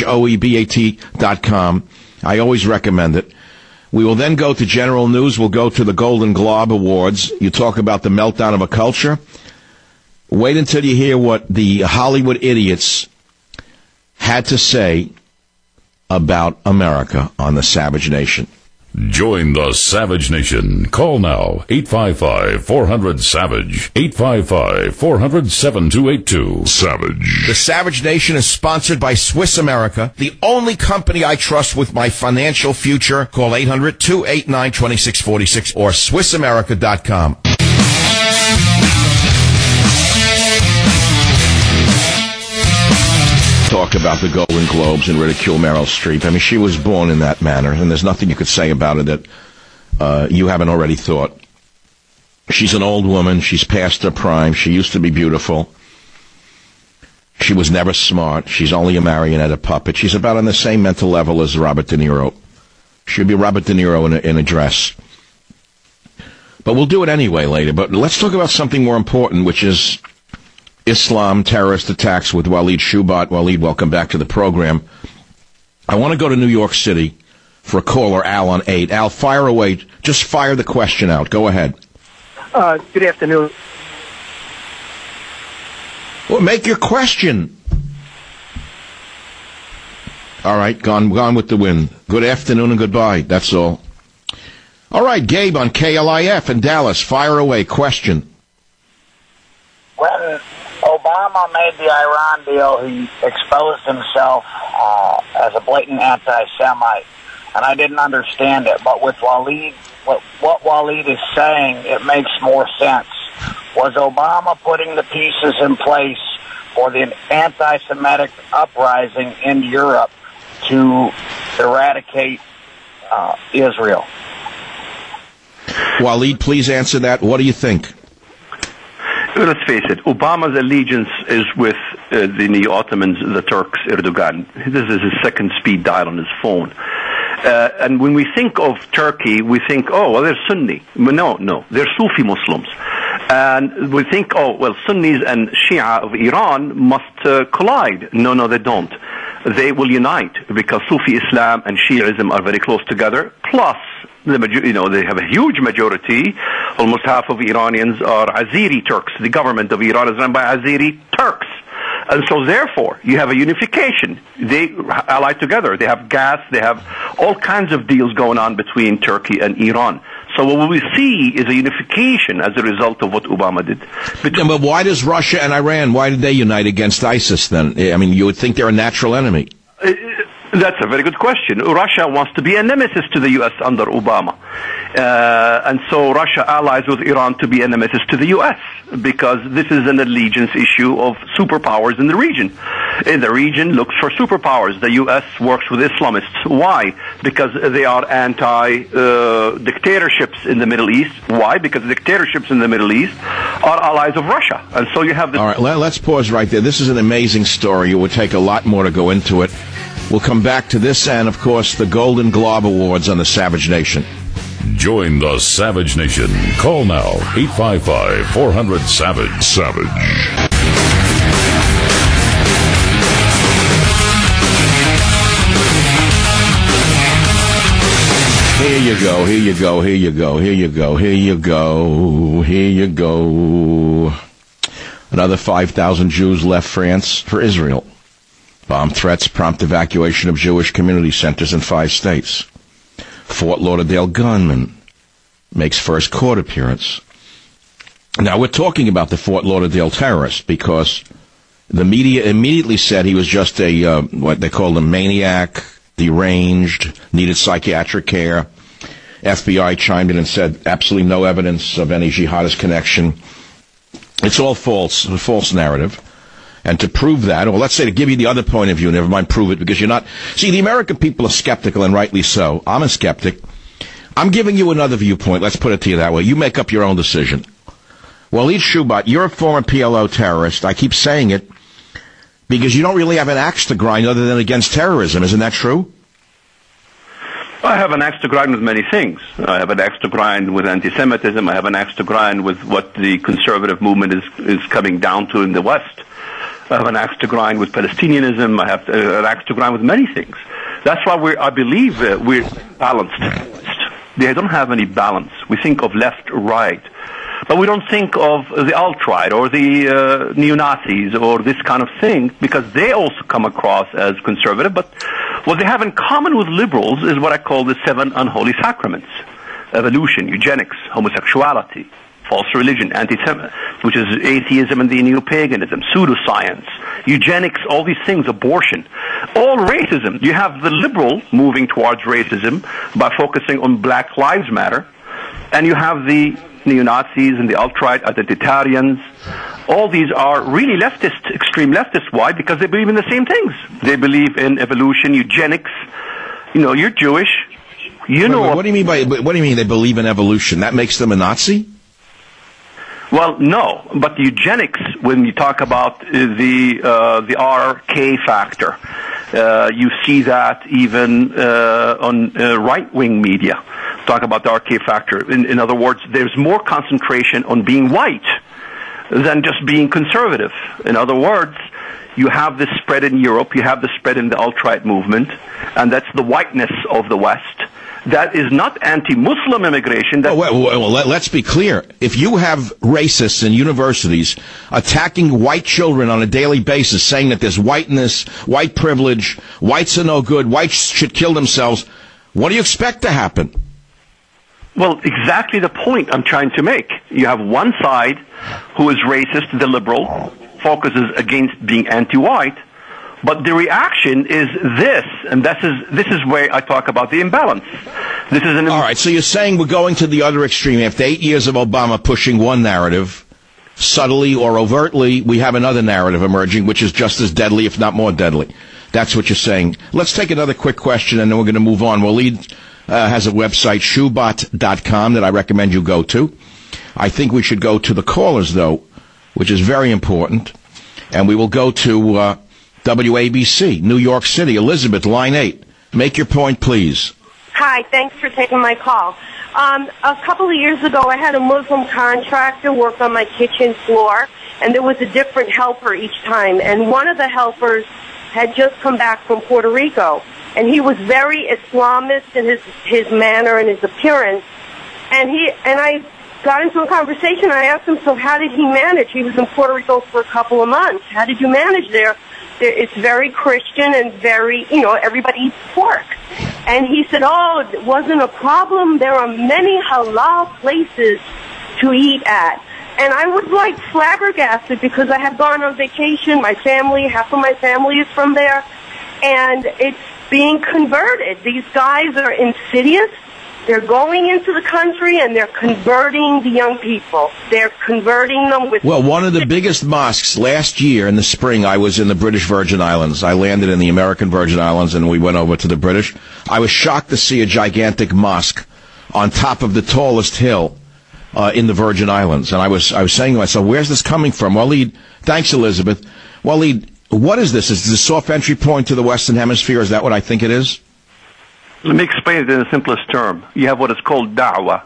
SHOEBAT.com. I always recommend it. We will then go to general news. We'll go to the Golden Globe Awards. You talk about the meltdown of a culture. Wait until you hear what the Hollywood idiots had to say about America on the Savage Nation. Join the Savage Nation. Call now, 855-400-SAVAGE, 855-400-7282. Savage. The Savage Nation is sponsored by Swiss America, the only company I trust with my financial future. Call 800-289-2646 or SwissAmerica.com. Talk about the Golden Globes and ridicule Meryl Streep. I mean, she was born in that manner, and there's nothing you could say about it that you haven't already thought. She's an old woman. She's past her prime. She used to be beautiful. She was never smart. She's only a marionette, a puppet. She's about on the same mental level as Robert De Niro. She'd be Robert De Niro in a dress. But we'll do it anyway later. But let's talk about something more important, which is Islam terrorist attacks with Waleed Shoebat. Waleed, welcome back to the program. I want to go to New York City for a caller, Al, on 8. Al, fire away. Just fire the question out. Go ahead. Good afternoon. Well, make your question. All right, gone with the wind. Good afternoon and goodbye. That's all. All right, Gabe on KLIF in Dallas. Fire away. Question. When Obama made the Iran deal, he exposed himself as a blatant anti-Semite, and I didn't understand it. But with Waleed, what Waleed is saying, it makes more sense. Was Obama putting the pieces in place for the anti-Semitic uprising in Europe to eradicate Israel? Waleed, please answer that. What do you think? Let's face it, Obama's allegiance is with the neo-Ottomans, the Turks, Erdogan. This is his second speed dial on his phone. And when we think of Turkey, we think, oh, well, they're Sunni. No, they're Sufi Muslims. And we think, oh, well, Sunnis and Shia of Iran must collide. No, they don't. They will unite because Sufi Islam and Shiism are very close together. Plus, they have a huge majority. Almost half of Iranians are Azeri Turks. The government of Iran is run by Azeri Turks. And so, therefore, you have a unification. They ally together. They have gas. They have all kinds of deals going on between Turkey and Iran. So what we see is a unification as a result of what Obama did. But why does Russia and Iran, why did they unite against ISIS then? I mean, you would think they're a natural enemy. That's a very good question. Russia wants to be a nemesis to the U.S. under Obama. And so Russia allies with Iran to be a nemesis to the U.S. because this is an allegiance issue of superpowers in the region. In the region looks for superpowers. The U.S. works with Islamists. Why? Because they are anti-dictatorships in the Middle East. Why? Because dictatorships in the Middle East are allies of Russia. And so you have this... All right, let's pause right there. This is an amazing story. It would take a lot more to go into it. We'll come back to this and, of course, the Golden Globe Awards on the Savage Nation. Join the Savage Nation. Call now, 855-400-SAVAGE. Savage. Here you go, here you go, here you go, here you go, here you go, here you go. Another 5,000 Jews left France for Israel. Bomb threats prompt evacuation of Jewish community centers in 5 states. Fort Lauderdale gunman makes first court appearance. Now, we're talking about the Fort Lauderdale terrorist because the media immediately said he was just a, what they called a maniac, deranged, needed psychiatric care. FBI chimed in and said absolutely no evidence of any jihadist connection. It's all false, a false narrative. And to prove that, or let's say to give you the other point of view, never mind prove it, because you're not... See, the American people are skeptical, and rightly so. I'm a skeptic. I'm giving you another viewpoint. Let's put it to you that way. You make up your own decision. Waleed Shoebat, you're a former PLO terrorist. I keep saying it because you don't really have an axe to grind other than against terrorism. Isn't that true? I have an axe to grind with many things. I have an axe to grind with anti-Semitism. I have an axe to grind with what the conservative movement is coming down to in the West. I have an axe to grind with Palestinianism. I have an axe to grind with many things. That's why I believe we're balanced. They don't have any balance. We think of left, right. But we don't think of the alt-right or the neo-Nazis or this kind of thing because they also come across as conservative. But what they have in common with liberals is what I call the 7 unholy sacraments. Evolution, eugenics, homosexuality, false religion, anti-Semitism, which is atheism and the neo-paganism, pseudoscience, eugenics, all these things, abortion, all racism. You have the liberal moving towards racism by focusing on Black Lives Matter, and you have the neo-Nazis and the alt-right identitarians. All these are really leftist, extreme leftists. Why? Because they believe in the same things. They believe in evolution, eugenics. You know, you're Jewish. You know. What do you mean they believe in evolution? That makes them a Nazi? Well, no, but eugenics, when you talk about the RK factor, you see that even on right-wing media. Talk about the RK factor. In other words, there's more concentration on being white than just being conservative. In other words, you have this spread in Europe, you have the spread in the alt-right movement, and that's the whiteness of the West. That is not anti-Muslim immigration. Well, let's be clear. If you have racists in universities attacking white children on a daily basis, saying that there's whiteness, white privilege, whites are no good, whites should kill themselves, what do you expect to happen? Well, exactly the point I'm trying to make. You have one side who is racist, the liberal, focuses against being anti-white, but the reaction is this, and this is where I talk about the imbalance. This is all right, so you're saying we're going to the other extreme. After 8 years of Obama pushing one narrative, subtly or overtly, we have another narrative emerging, which is just as deadly, if not more deadly. That's what you're saying. Let's take another quick question, and then we're going to move on. Waleed has a website, shoebot.com, that I recommend you go to. I think we should go to the callers, though, which is very important. And we will go to WABC, New York City. Elizabeth, line 8. Make your point, please. Hi, thanks for taking my call. A couple of years ago, I had a Muslim contractor work on my kitchen floor, and there was a different helper each time. And one of the helpers had just come back from Puerto Rico, and he was very Islamist in his manner and his appearance. And I got into a conversation. I asked him, so how did he manage? He was in Puerto Rico for a couple of months. How did you manage there? It's very Christian and very, everybody eats pork. And he said, oh, it wasn't a problem. There are many halal places to eat at. And I was like flabbergasted because I had gone on vacation. My family, half of my family is from there. And it's being converted. These guys are insidious. They're going into the country and they're converting the young people. They're converting them with... Well, one of the biggest mosques last year in the spring, I was in the British Virgin Islands. I landed in the American Virgin Islands and we went over to the British. I was shocked to see a gigantic mosque on top of the tallest hill in the Virgin Islands. And I was saying to myself, where's this coming from? Waleed, thanks, Elizabeth. Waleed, what is this? Is this a soft entry point to the Western Hemisphere? Is that what I think it is? Let me explain it in the simplest term. You have what is called da'wah,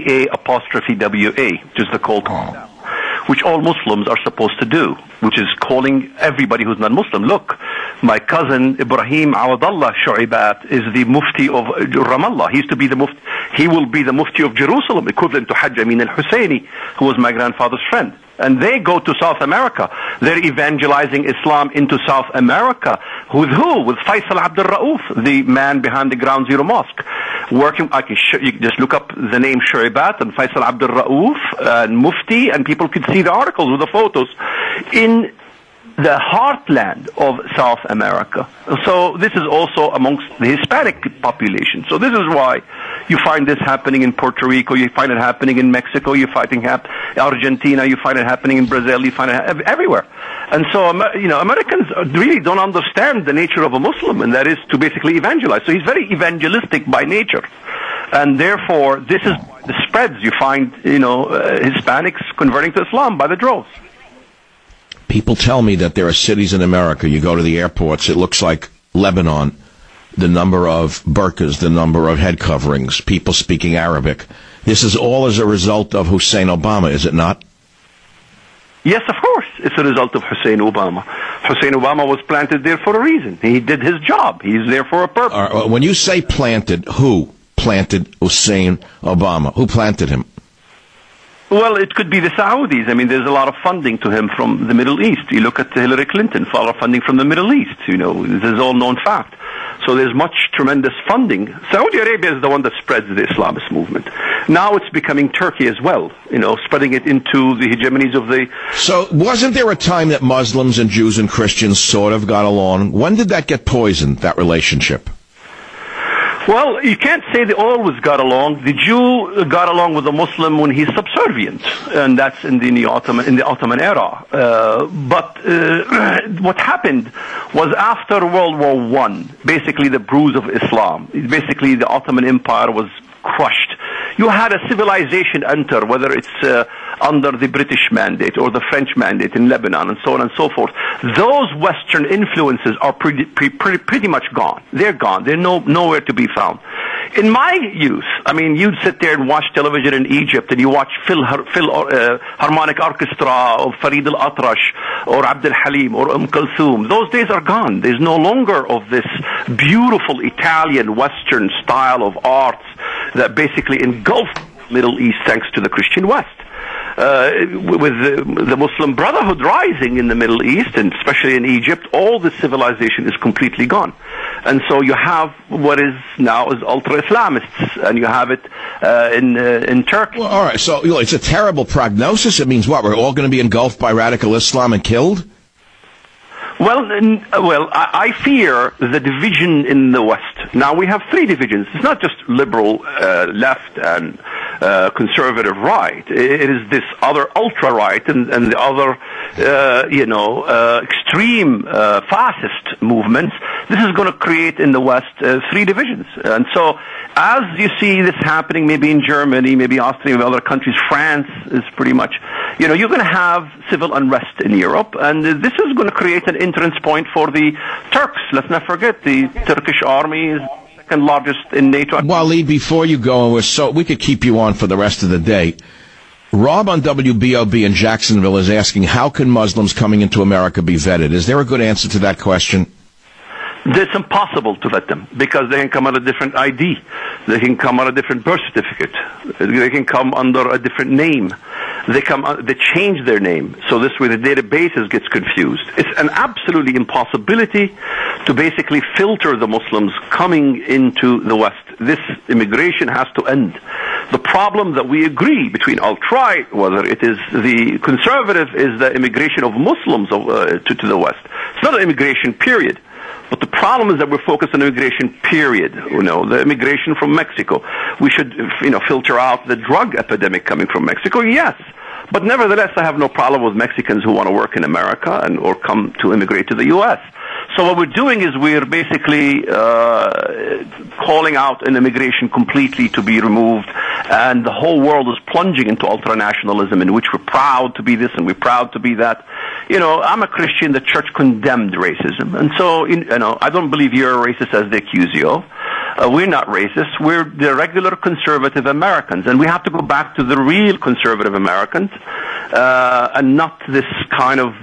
D-A'-W-A, which is the call to da'wah, which all Muslims are supposed to do, which is calling everybody who's not Muslim. Look, my cousin Ibrahim Awadallah Shu'aibat is the Mufti of Ramallah. He used to be the Mufti. He will be the Mufti of Jerusalem, equivalent to Hajj Amin al-Husseini, who was my grandfather's friend. And they go to South America. They're evangelizing Islam into South America. With who? With Faisal Abdul Rauf, the man behind the Ground Zero Mosque. Working, you can just look up the name Shu'aibat and Faisal Abdul Rauf and Mufti, and people could see the articles with the photos in the heartland of South America. So this is also amongst the Hispanic population. So this is why you find this happening in Puerto Rico, you find it happening in Mexico, you find it Argentina, you find it happening in Brazil, you find it everywhere. And so, Americans really don't understand the nature of a Muslim, and that is to basically evangelize. So he's very evangelistic by nature. And therefore, this is the spreads. You find, Hispanics converting to Islam by the droves. People tell me that there are cities in America, you go to the airports, it looks like Lebanon, the number of burqas, the number of head coverings, people speaking Arabic. This is all as a result of Hussein Obama, is it not? Yes, of course. It's a result of Hussein Obama. Hussein Obama was planted there for a reason. He did his job. He's there for a purpose. When you say planted, who planted Hussein Obama? Who planted him? Well, it could be the Saudis. I mean, there's a lot of funding to him from the Middle East. You look at Hillary Clinton, a lot of funding from the Middle East. This is all known fact. So there's tremendous funding. Saudi Arabia is the one that spreads the Islamist movement. Now it's becoming Turkey as well, spreading it into the hegemonies of the... So wasn't there a time that Muslims and Jews and Christians sort of got along? When did that get poisoned, that relationship? Well, you can't say they always got along. The Jew got along with the Muslim when he's subservient, and that's in the Ottoman era. But what happened was after World War I, basically the bruise of Islam, basically the Ottoman Empire was crushed. You had a civilization enter, whether it's under the British mandate or the French mandate in Lebanon and so on and so forth. Those Western influences are pretty much gone. They're gone. They're nowhere to be found. In my youth, I mean, you'd sit there and watch television in Egypt, and you watch Philharmonic Orchestra of Farid al-Atrash or Abd al-Halim or Kulthum. Those days are gone. There's no longer of this beautiful Italian Western style of arts that basically engulfed the Middle East thanks to the Christian West. With the Muslim Brotherhood rising in the Middle East, and especially in Egypt, all this civilization is completely gone. And so you have what is now is ultra-Islamists, and you have it in Turkey. Well, all right, so it's a terrible prognosis. It means what? We're all going to be engulfed by radical Islam and killed? Well, I fear the division in the West. Now, we have three divisions. It's not just liberal left and conservative right. It is this other ultra-right and the other, extreme fascist movements. This is going to create in the West three divisions. And so as you see this happening maybe in Germany, maybe Austria, maybe other countries, France is pretty much, you're going to have civil unrest in Europe, and this is going to create an entrance point for the Turks. Let's not forget the Turkish army is second largest in NATO. Waleed, before you go, we could keep you on for the rest of the day. Rob on WBOB in Jacksonville is asking, how can Muslims coming into America be vetted? Is there a good answer to that question? It's impossible to vet them because they can come on a different ID. They can come on a different birth certificate. They can come under a different name. They change their name. So this way the databases gets confused. It's an absolutely impossibility to basically filter the Muslims coming into the West. This immigration has to end. The problem that we agree between alt-right, whether it is the conservative, is the immigration of Muslims to the West. It's not an immigration period. But the problem is that we're focused on immigration, period. The immigration from Mexico. We should, filter out the drug epidemic coming from Mexico, yes. But nevertheless, I have no problem with Mexicans who want to work in America or come to immigrate to the U.S. So what we're doing is we're basically calling out an immigration completely to be removed, and the whole world is plunging into ultranationalism in which we're proud to be this and we're proud to be that. I'm a Christian. The church condemned racism, and so I don't believe you're a racist as they accuse you of. We're not racist. We're the regular conservative Americans, and we have to go back to the real conservative Americans, and not this kind of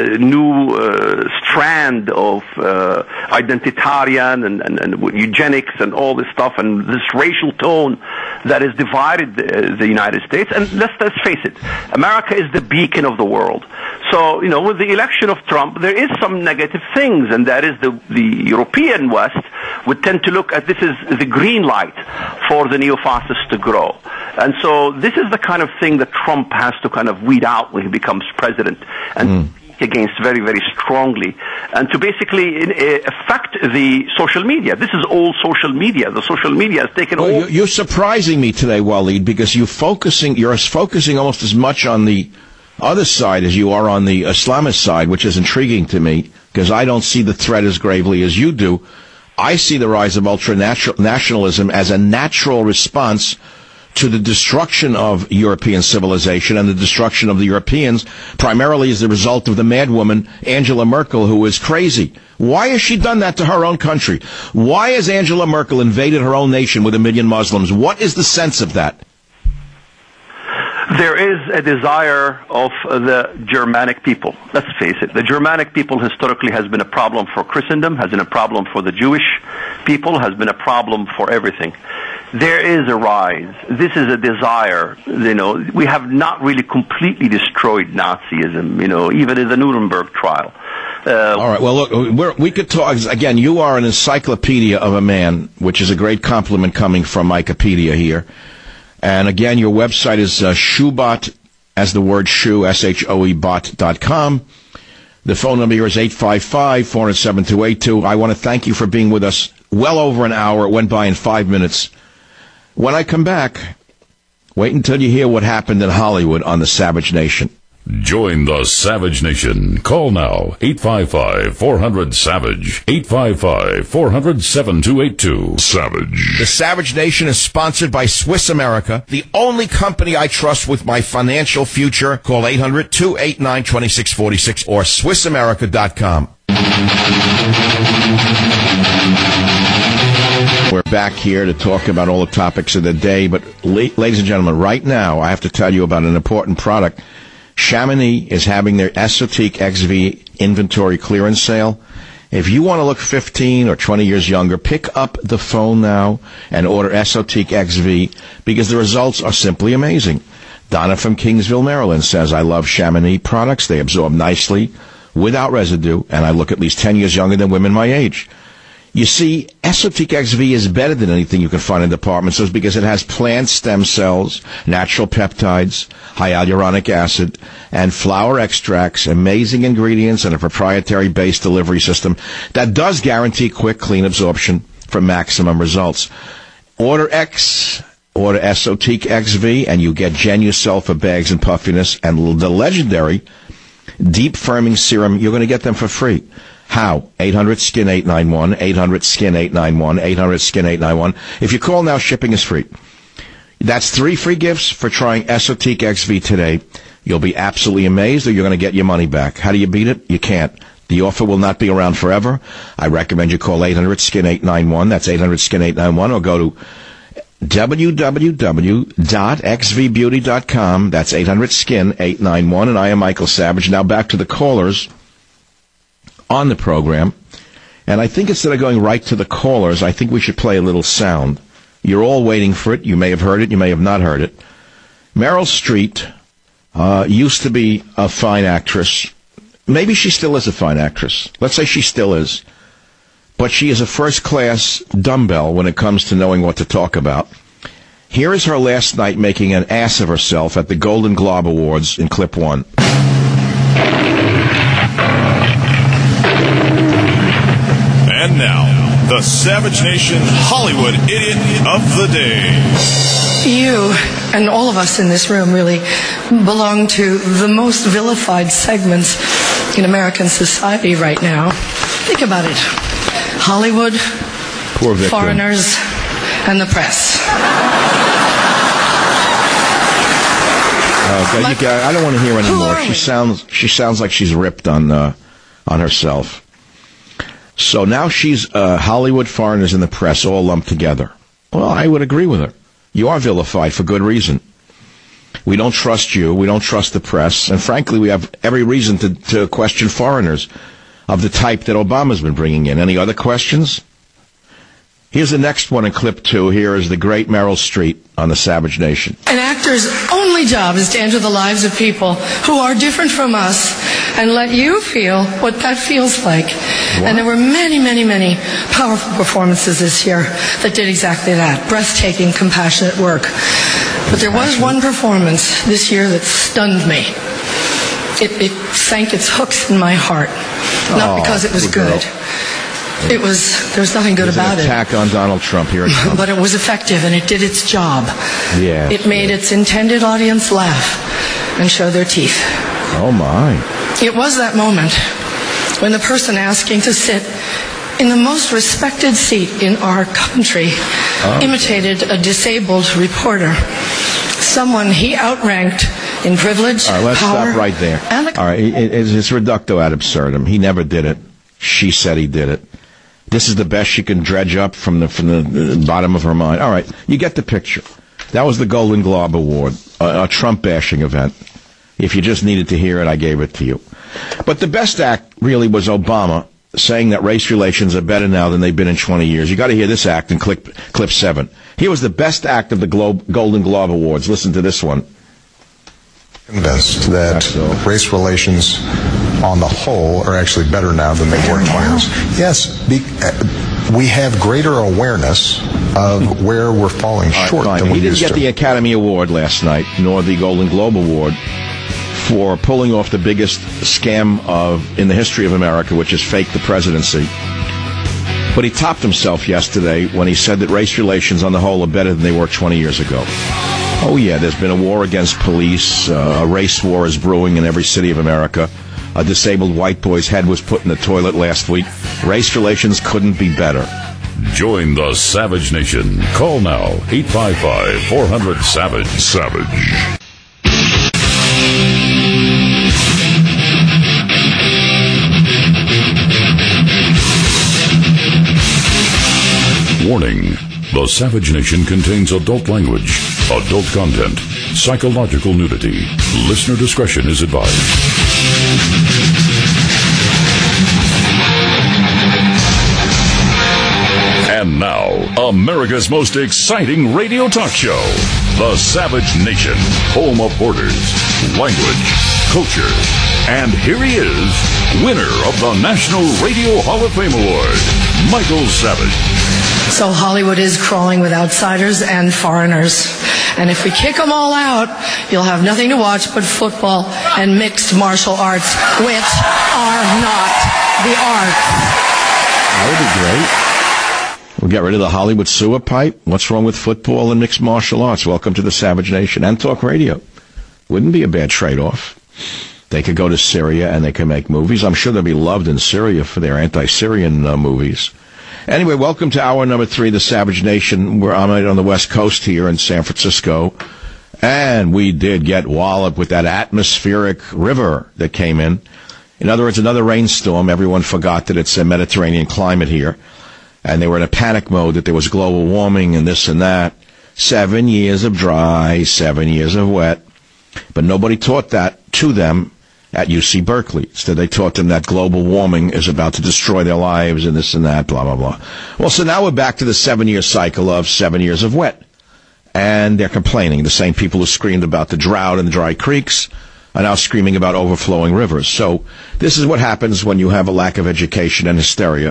new strand of identitarian and eugenics and all this stuff, and this racial tone that has divided the United States. And let's face it, America is the beacon of the world. So, with the election of Trump, there is some negative things, and that is the European West would tend to look at this as the green light for the neo-fascists to grow. And so this is the kind of thing that Trump has to kind of weed out when he becomes president and against very, very strongly, and to basically affect the social media. This is all social media. The social media has taken over. You're surprising me today, Waleed, because you're focusing almost as much on the other side as you are on the Islamist side, which is intriguing to me, because I don't see the threat as gravely as you do. I see the rise of ultra-nationalism as a natural response to the destruction of European civilization and the destruction of the Europeans, primarily as a result of the madwoman Angela Merkel, who is crazy. Why has she done that to her own country? Why has Angela Merkel invaded her own nation with 1 million Muslims? What is the sense of that? There is a desire of the Germanic people. Let's face it. The Germanic people historically has been a problem for Christendom, has been a problem for the Jewish people, has been a problem for everything. There is a rise. This is a desire. We have not really completely destroyed Nazism, even in the Nuremberg trial. All right. Well, look, we could talk. Again, you are an encyclopedia of a man, which is a great compliment coming from Wikipedia here. And again, your website is shoebot, as the word shoe, SHOE-bot.com. The phone number here is 855-407-282. I want to thank you for being with us well over an hour. It went by in 5 minutes. When I come back, wait until you hear what happened in Hollywood on the Savage Nation. Join the Savage Nation. Call now, 855-400-SAVAGE, 855-400-7282. Savage. The Savage Nation is sponsored by Swiss America, the only company I trust with my financial future. Call 800-289-2646 or SwissAmerica.com. back here to talk about all the topics of the day. But, ladies and gentlemen, right now, I have to tell you about an important product. Chamonix is having their Esotique XV inventory clearance sale. If you want to look 15 or 20 years younger, pick up the phone now and order Esotique XV because the results are simply amazing. Donna from Kingsville, Maryland says, I love Chamonix products. They absorb nicely, without residue, and I look at least 10 years younger than women my age. You see, Esotique XV is better than anything you can find in department stores because it has plant stem cells, natural peptides, hyaluronic acid, and flower extracts, amazing ingredients, and a proprietary base delivery system that does guarantee quick, clean absorption for maximum results. Order Esotique XV, and you get Genucel for bags and puffiness, and the legendary Deep Firming Serum. You're going to get them for free. How? 800-SKIN-891, 800-SKIN-891, 800-SKIN-891. If you call now, shipping is free. That's 3 free gifts for trying Esotique XV today. You'll be absolutely amazed, or you're going to get your money back. How do you beat it? You can't. The offer will not be around forever. I recommend you call 800-SKIN-891. That's 800-SKIN-891, or go to www.xvbeauty.com. That's 800-SKIN-891, and I am Michael Savage. Now back to the callers on the program. And I think instead of going right to the callers, I think we should play a little sound. You're all waiting for it. You may have heard it. You may have not heard it. Meryl Streep used to be a fine actress. Maybe she still is a fine actress. Let's say she still is. But she is a first-class dumbbell when it comes to knowing what to talk about. Here is her last night making an ass of herself at the Golden Globe Awards in clip 1. And now, the Savage Nation Hollywood Idiot of the Day. You and all of us in this room really belong to the most vilified segments in American society right now. Think about it. Hollywood, poor victim, foreigners, and the press. I don't want to hear anymore. She sounds like she's ripped on herself. So now she's Hollywood, foreigners, and the press all lumped together. Well, I would agree with her. You are vilified for good reason. We don't trust you. We don't trust the press. And frankly, we have every reason to question foreigners of the type that Obama's been bringing in. Any other questions? Here's the next one in clip 2. Here is the great Meryl Streep on the Savage Nation. An actor's only job is to enter the lives of people who are different from us and let you feel what that feels like. What? And there were many, many, many powerful performances this year that did exactly that. Breathtaking, compassionate work. But there was one performance this year that stunned me. It sank its hooks in my heart. Not because it was good. There was nothing good about it. An attack on Donald Trump here. But it was effective, and it did its job. Yeah. It made its intended audience laugh and show their teeth. Oh, my. It was that moment when the person asking to sit in the most respected seat in our country imitated a disabled reporter. Someone he outranked in privilege, All right, let's power, stop right there. All right, it's reducto ad absurdum. He never did it. She said he did it. This is the best she can dredge up from the bottom of her mind. All right, you get the picture. That was the Golden Globe Award, a Trump-bashing event. If you just needed to hear it, I gave it to you. But the best act really was Obama saying that race relations are better now than they've been in 20 years. You got to hear this act in clip 7. Here was the best act of the Golden Globe Awards. Listen to this one. Convinced that race relations on the whole are actually better now than they were in 20 years. Yes, we have greater awareness of where we're falling short than we used to. He didn't get the Academy Award last night, nor the Golden Globe Award, for pulling off the biggest scam in the history of America, which is fake the presidency. But he topped himself yesterday when he said that race relations on the whole are better than they were 20 years ago. Oh, yeah, there's been a war against police. A race war is brewing in every city of America. A disabled white boy's head was put in the toilet last week. Race relations couldn't be better. Join the Savage Nation. Call now, 855-400-SAVAGE. Savage. Warning. The Savage Nation contains adult language, adult content, psychological nudity. Listener discretion is advised. And now, America's most exciting radio talk show, The Savage Nation, home of borders, language, culture. And here he is, winner of the National Radio Hall of Fame Award, Michael Savage. So Hollywood is crawling with outsiders and foreigners. And if we kick them all out, you'll have nothing to watch but football and mixed martial arts, which are not the arts. That would be great. We'll get rid of the Hollywood sewer pipe. What's wrong with football and mixed martial arts? Welcome to the Savage Nation and Talk Radio. Wouldn't be a bad trade-off. They could go to Syria and they could make movies. I'm sure they'll be loved in Syria for their anti-Syrian movies. Anyway, welcome to hour number 3, the Savage Nation. I'm on the West Coast here in San Francisco. And we did get walloped with that atmospheric river that came in. In other words, another rainstorm. Everyone forgot that it's a Mediterranean climate here. And they were in a panic mode that there was global warming and this and that. 7 years of dry, 7 years of wet. But nobody taught that to them at UC Berkeley. Instead, they taught them that global warming is about to destroy their lives and this and that, blah, blah, blah. Well, so now we're back to the 7-year cycle of 7 years of wet. And they're complaining. The same people who screamed about the drought and the dry creeks are now screaming about overflowing rivers. So this is what happens when you have a lack of education and hysteria.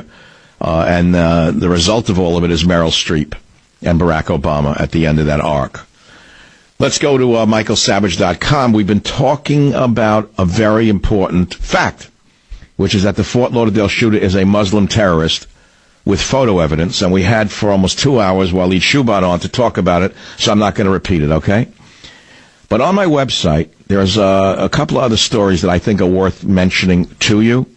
And the result of all of it is Meryl Streep and Barack Obama at the end of that arc. Let's go to michaelsavage.com. We've been talking about a very important fact, which is that the Fort Lauderdale shooter is a Muslim terrorist with photo evidence, and we had for almost 2 hours Waleed Shoeban on to talk about it, so I'm not going to repeat it, okay? But on my website, there's a couple of other stories that I think are worth mentioning to you.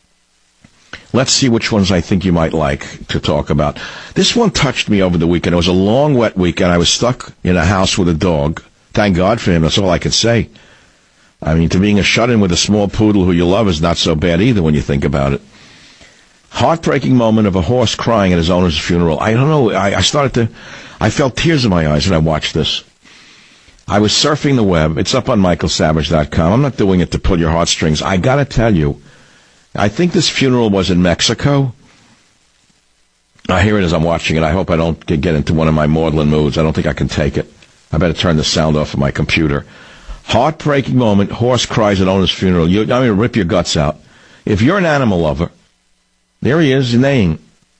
Let's see which ones I think you might like to talk about. This one touched me over the weekend. It was a long, wet weekend. I was stuck in a house with a dog. Thank God for him. That's all I could say. I mean, to being a shut-in with a small poodle who you love is not so bad either when you think about it. Heartbreaking moment of a horse crying at his owner's funeral. I don't know. I felt tears in my eyes when I watched this. I was surfing the web. It's up on michaelsavage.com. I'm not doing it to pull your heartstrings. I got to tell you, I think this funeral was in Mexico. Here it is. I'm watching it. I hope I don't get into one of my maudlin moods. I don't think I can take it. I better turn the sound off of my computer. Heartbreaking moment. Horse cries at owner's funeral. I'm going to rip your guts out. If you're an animal lover, there he is, neighing.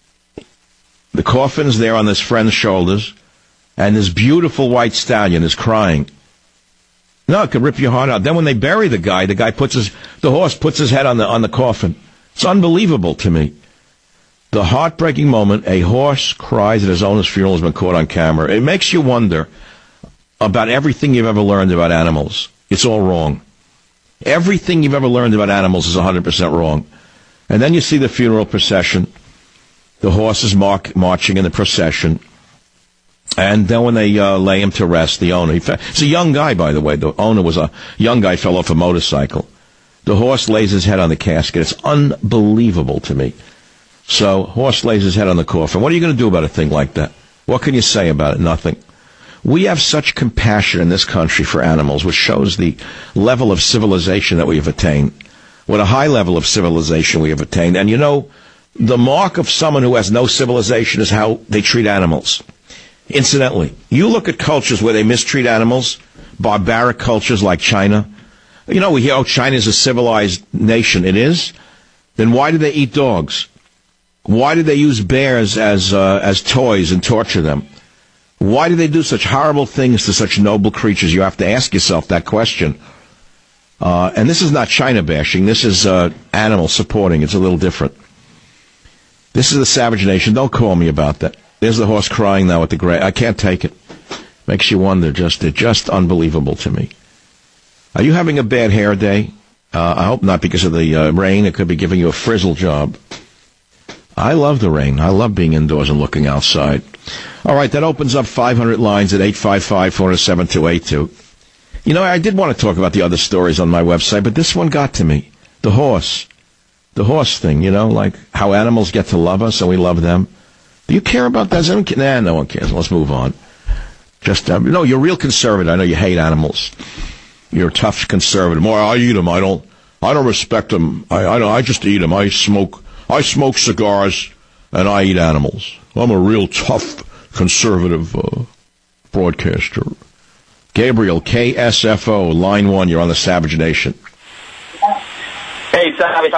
The coffin's there on his friend's shoulders, and this beautiful white stallion is crying. No, it could rip your heart out. Then when they bury the guy the horse puts his head on the coffin. It's unbelievable to me. The heartbreaking moment, a horse cries at his owner's funeral, has been caught on camera. It makes you wonder about everything you've ever learned about animals. It's all wrong. Everything you've ever learned about animals is 100% wrong. And then you see the funeral procession. The horse is marching in the procession. And then when they lay him to rest, the owner, it's a young guy, by the way. The owner was a young guy, fell off a motorcycle. The horse lays his head on the casket. It's unbelievable to me. So, horse lays his head on the coffin. What are you going to do about a thing like that? What can you say about it? Nothing. We have such compassion in this country for animals, which shows the level of civilization that we have attained. What a high level of civilization we have attained. And you know, the mark of someone who has no civilization is how they treat animals. Incidentally, you look at cultures where they mistreat animals, barbaric cultures like China. You know, we hear, China is a civilized nation. It is? Then why do they eat dogs? Why do they use bears as toys and torture them? Why do they do such horrible things to such noble creatures? You have to ask yourself that question. And this is not China bashing. This is animal supporting. It's a little different. This is the Savage Nation. Don't call me about that. There's the horse crying now at the grave. I can't take it. Makes you wonder. It's just unbelievable to me. Are you having a bad hair day? I hope not because of the rain. It could be giving you a frizzle job. I love the rain. I love being indoors and looking outside. All right, that opens up 500 lines at 855-407-282. You know, I did want to talk about the other stories on my website, but this one got to me. The horse thing, you know, like how animals get to love us and we love them. Do you care about that? Nah, no one cares. Let's move on. Just no, you're a real conservative. I know you hate animals. You're a tough conservative. More, I eat them. I don't respect them. I just eat them. I smoke cigars, and I eat animals. I'm a real tough conservative broadcaster. Gabriel, KSFO, line 1. You're on the Savage Nation. Hey, Savage.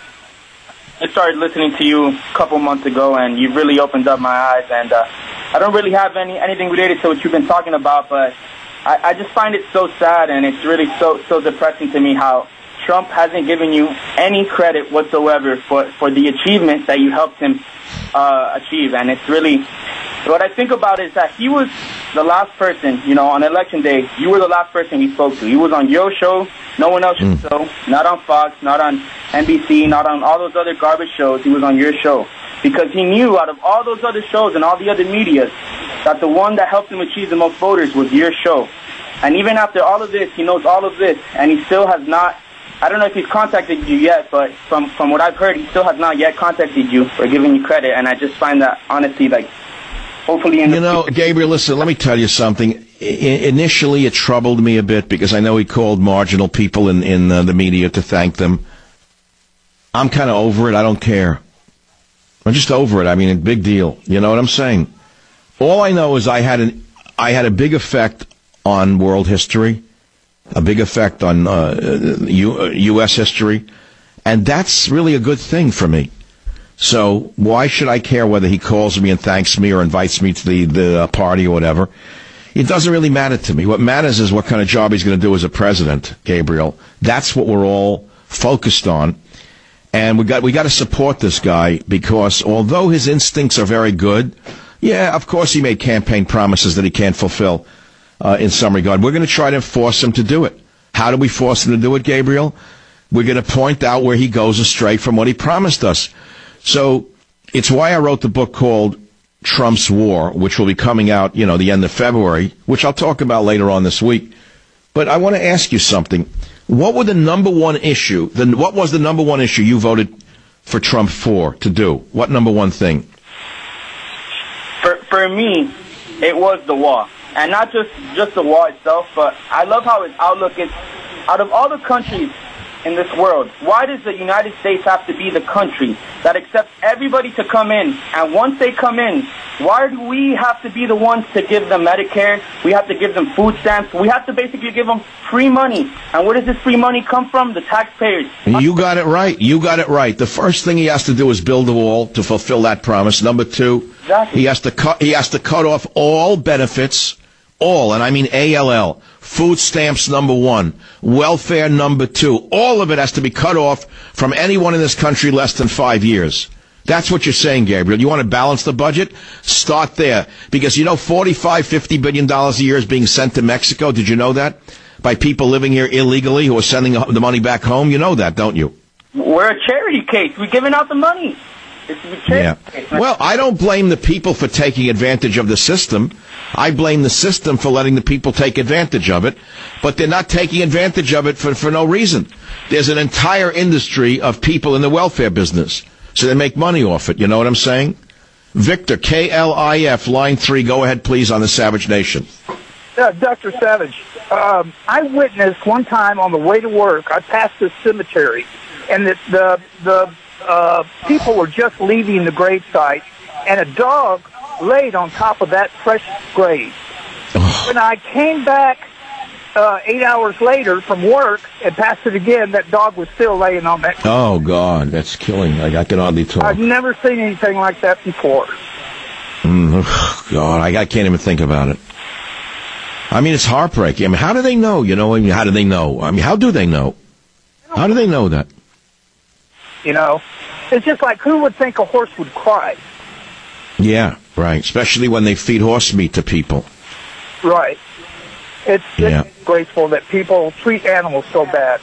I started listening to you a couple months ago, and you've really opened up my eyes. And I don't really have anything related to what you've been talking about, but I just find it so sad, and it's really so depressing to me how Trump hasn't given you any credit whatsoever for the achievements that you helped him achieve. And it's really, what I think about is that he was the last person, on Election Day, you were the last person he spoke to. He was on your show, no one else's show, not on Fox, not on NBC, not on all those other garbage shows. He was on your show. Because he knew out of all those other shows and all the other medias that the one that helped him achieve the most voters was your show. And even after all of this, he knows all of this, and he still has not, I don't know if he's contacted you yet, but from what I've heard, he still has not yet contacted you or given you credit, and I just find that, honestly, hopefully Gabriel, listen, let me tell you something. Initially, it troubled me a bit because I know he called marginal people in the media to thank them. I'm kind of over it. I don't care. I'm just over it. I mean, big deal. You know what I'm saying? All I know is I had a big effect on world history, a big effect on U.S. history, and that's really a good thing for me. So why should I care whether he calls me and thanks me or invites me to the party or whatever? It doesn't really matter to me. What matters is what kind of job he's going to do as a president, Gabriel. That's what we're all focused on. And we got to support this guy because although his instincts are very good, yeah, of course he made campaign promises that he can't fulfill in some regard. We're going to try to force him to do it. How do we force him to do it, Gabriel? We're going to point out where he goes astray from what he promised us. So it's why I wrote the book called Trump's War, which will be coming out, the end of February, which I'll talk about later on this week. But I want to ask you something. What was the number one issue you voted for Trump to do? What number one thing? For me, it was the wall. And not just the wall itself, but I love how his outlook is, out of all the countries in this world, why does the United States have to be the country that accepts everybody to come in? And once they come in, why do we have to be the ones to give them Medicare? We have to give them food stamps. We have to basically give them free money. And where does this free money come from? The taxpayers. You got it right. The first thing he has to do is build a wall to fulfill that promise. Number two, exactly. He has to cut off all benefits, all, and I mean ALL. Food stamps, number one. Welfare, number two. All of it has to be cut off from anyone in this country less than 5 years. That's what you're saying, Gabriel. You want to balance the budget? Start there. Because $45-50 billion a year is being sent to Mexico. Did you know that? By people living here illegally who are sending the money back home. You know that, don't you? We're a charity case. We're giving out the money. It's a charity case. Well, I don't blame the people for taking advantage of the system. I blame the system for letting the people take advantage of it, but they're not taking advantage of it for no reason. There's an entire industry of people in the welfare business, so they make money off it. You know what I'm saying? Victor, KLIF, line 3, go ahead, please, on the Savage Nation. Dr. Savage, I witnessed one time on the way to work, I passed this cemetery, and the people were just leaving the gravesite, and a dog laid on top of that fresh grave. When I came back 8 hours later from work and passed it again, that dog was still laying on that grave. Oh, God, that's killing. I can hardly talk. I've never seen anything like that before. Oh, God, I can't even think about it. I mean, it's heartbreaking. I mean, how do they know? How do they know? I mean, how do they know? How do they know that? It's just like, who would think a horse would cry? Yeah, right. Especially when they feed horse meat to people. Right. It's disgraceful that people treat animals so bad.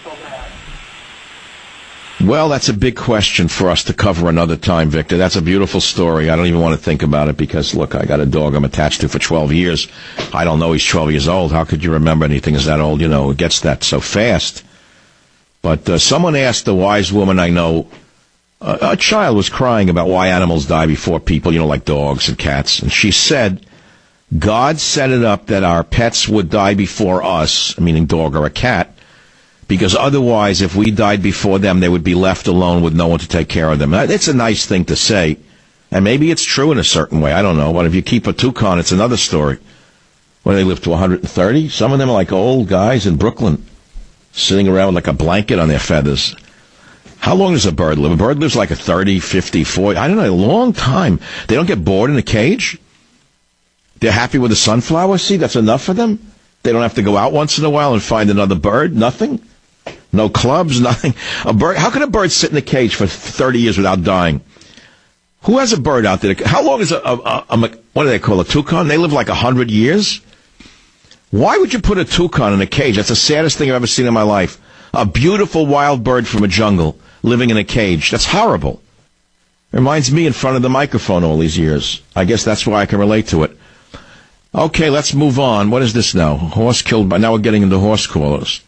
Well, that's a big question for us to cover another time, Victor. That's a beautiful story. I don't even want to think about it because, look, I got a dog I'm attached to for 12 years. I don't know he's 12 years old. How could you remember anything as that old? It gets that so fast. But someone asked the wise woman I know, a child was crying about why animals die before people, like dogs and cats. And she said, God set it up that our pets would die before us, meaning dog or a cat, because otherwise, if we died before them, they would be left alone with no one to take care of them. It's a nice thing to say, and maybe it's true in a certain way. I don't know. But if you keep a toucan, it's another story. When they live to 130, some of them are like old guys in Brooklyn, sitting around with like a blanket on their feathers. How long does a bird live? A bird lives like a 30, 50, 40, I don't know, a long time. They don't get bored in a cage. They're happy with a sunflower seed. That's enough for them. They don't have to go out once in a while and find another bird. Nothing. No clubs, nothing. A bird. How can a bird sit in a cage for 30 years without dying? Who has a bird out there? How long is what do they call a toucan? They live like 100 years. Why would you put a toucan in a cage? That's the saddest thing I've ever seen in my life. A beautiful wild bird from a jungle living in a cage. That's horrible. It reminds me in front of the microphone all these years. I guess that's why I can relate to it. Okay, let's move on. What is this now? Horse killed by... Now we're getting into horse callers.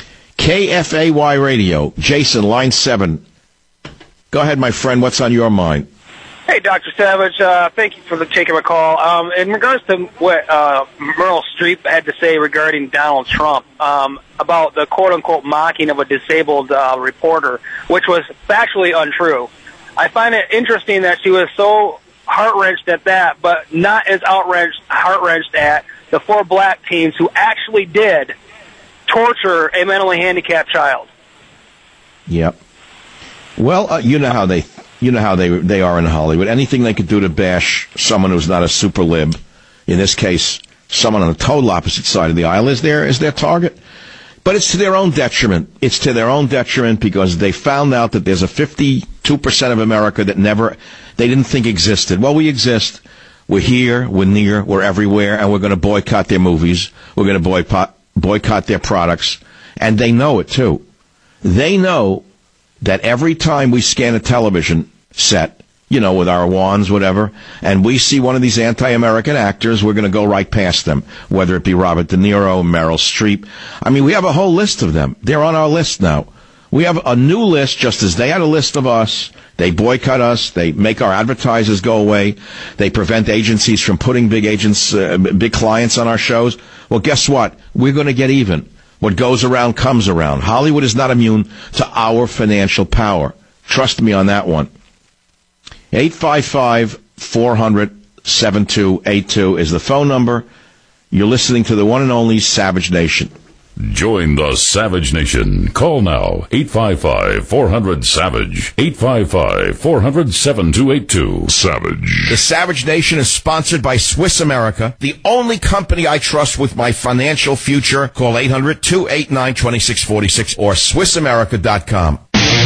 KFAY Radio. Jason, line 7. Go ahead, my friend. What's on your mind? Hey, Dr. Savage. Thank you for taking my call. In regards to what Meryl Streep had to say regarding Donald Trump, about the quote-unquote mocking of a disabled reporter, which was factually untrue. I find it interesting that she was so heart-wrenched at that, but not as heart-wrenched at the 4 black teens who actually did torture a mentally handicapped child. Yep. Well, you know how they are in Hollywood. Anything they could do to bash someone who's not a super lib, in this case, someone on the total opposite side of the aisle, is their target. But it's to their own detriment. It's to their own detriment because they found out that there's a 52% of America that they didn't think existed. Well, we exist. We're here, we're near, we're everywhere, and we're going to boycott their movies. We're going to boycott their products. And they know it, too. They know that every time we scan a television set, with our wands, whatever, and we see one of these anti-American actors, we're going to go right past them, whether it be Robert De Niro, Meryl Streep. I mean, we have a whole list of them. They're on our list now. We have a new list, just as they had a list of us. They boycott us. They make our advertisers go away. They prevent agencies from putting big clients on our shows. Well, guess what? We're going to get even. What goes around comes around. Hollywood is not immune to our financial power. Trust me on that one. 855-400-7282 is the phone number. You're listening to the one and only Savage Nation. Join the Savage Nation. Call now. 855-400-SAVAGE. 855-400-7282. Savage. The Savage Nation is sponsored by Swiss America, the only company I trust with my financial future. Call 800-289-2646 or SwissAmerica.com.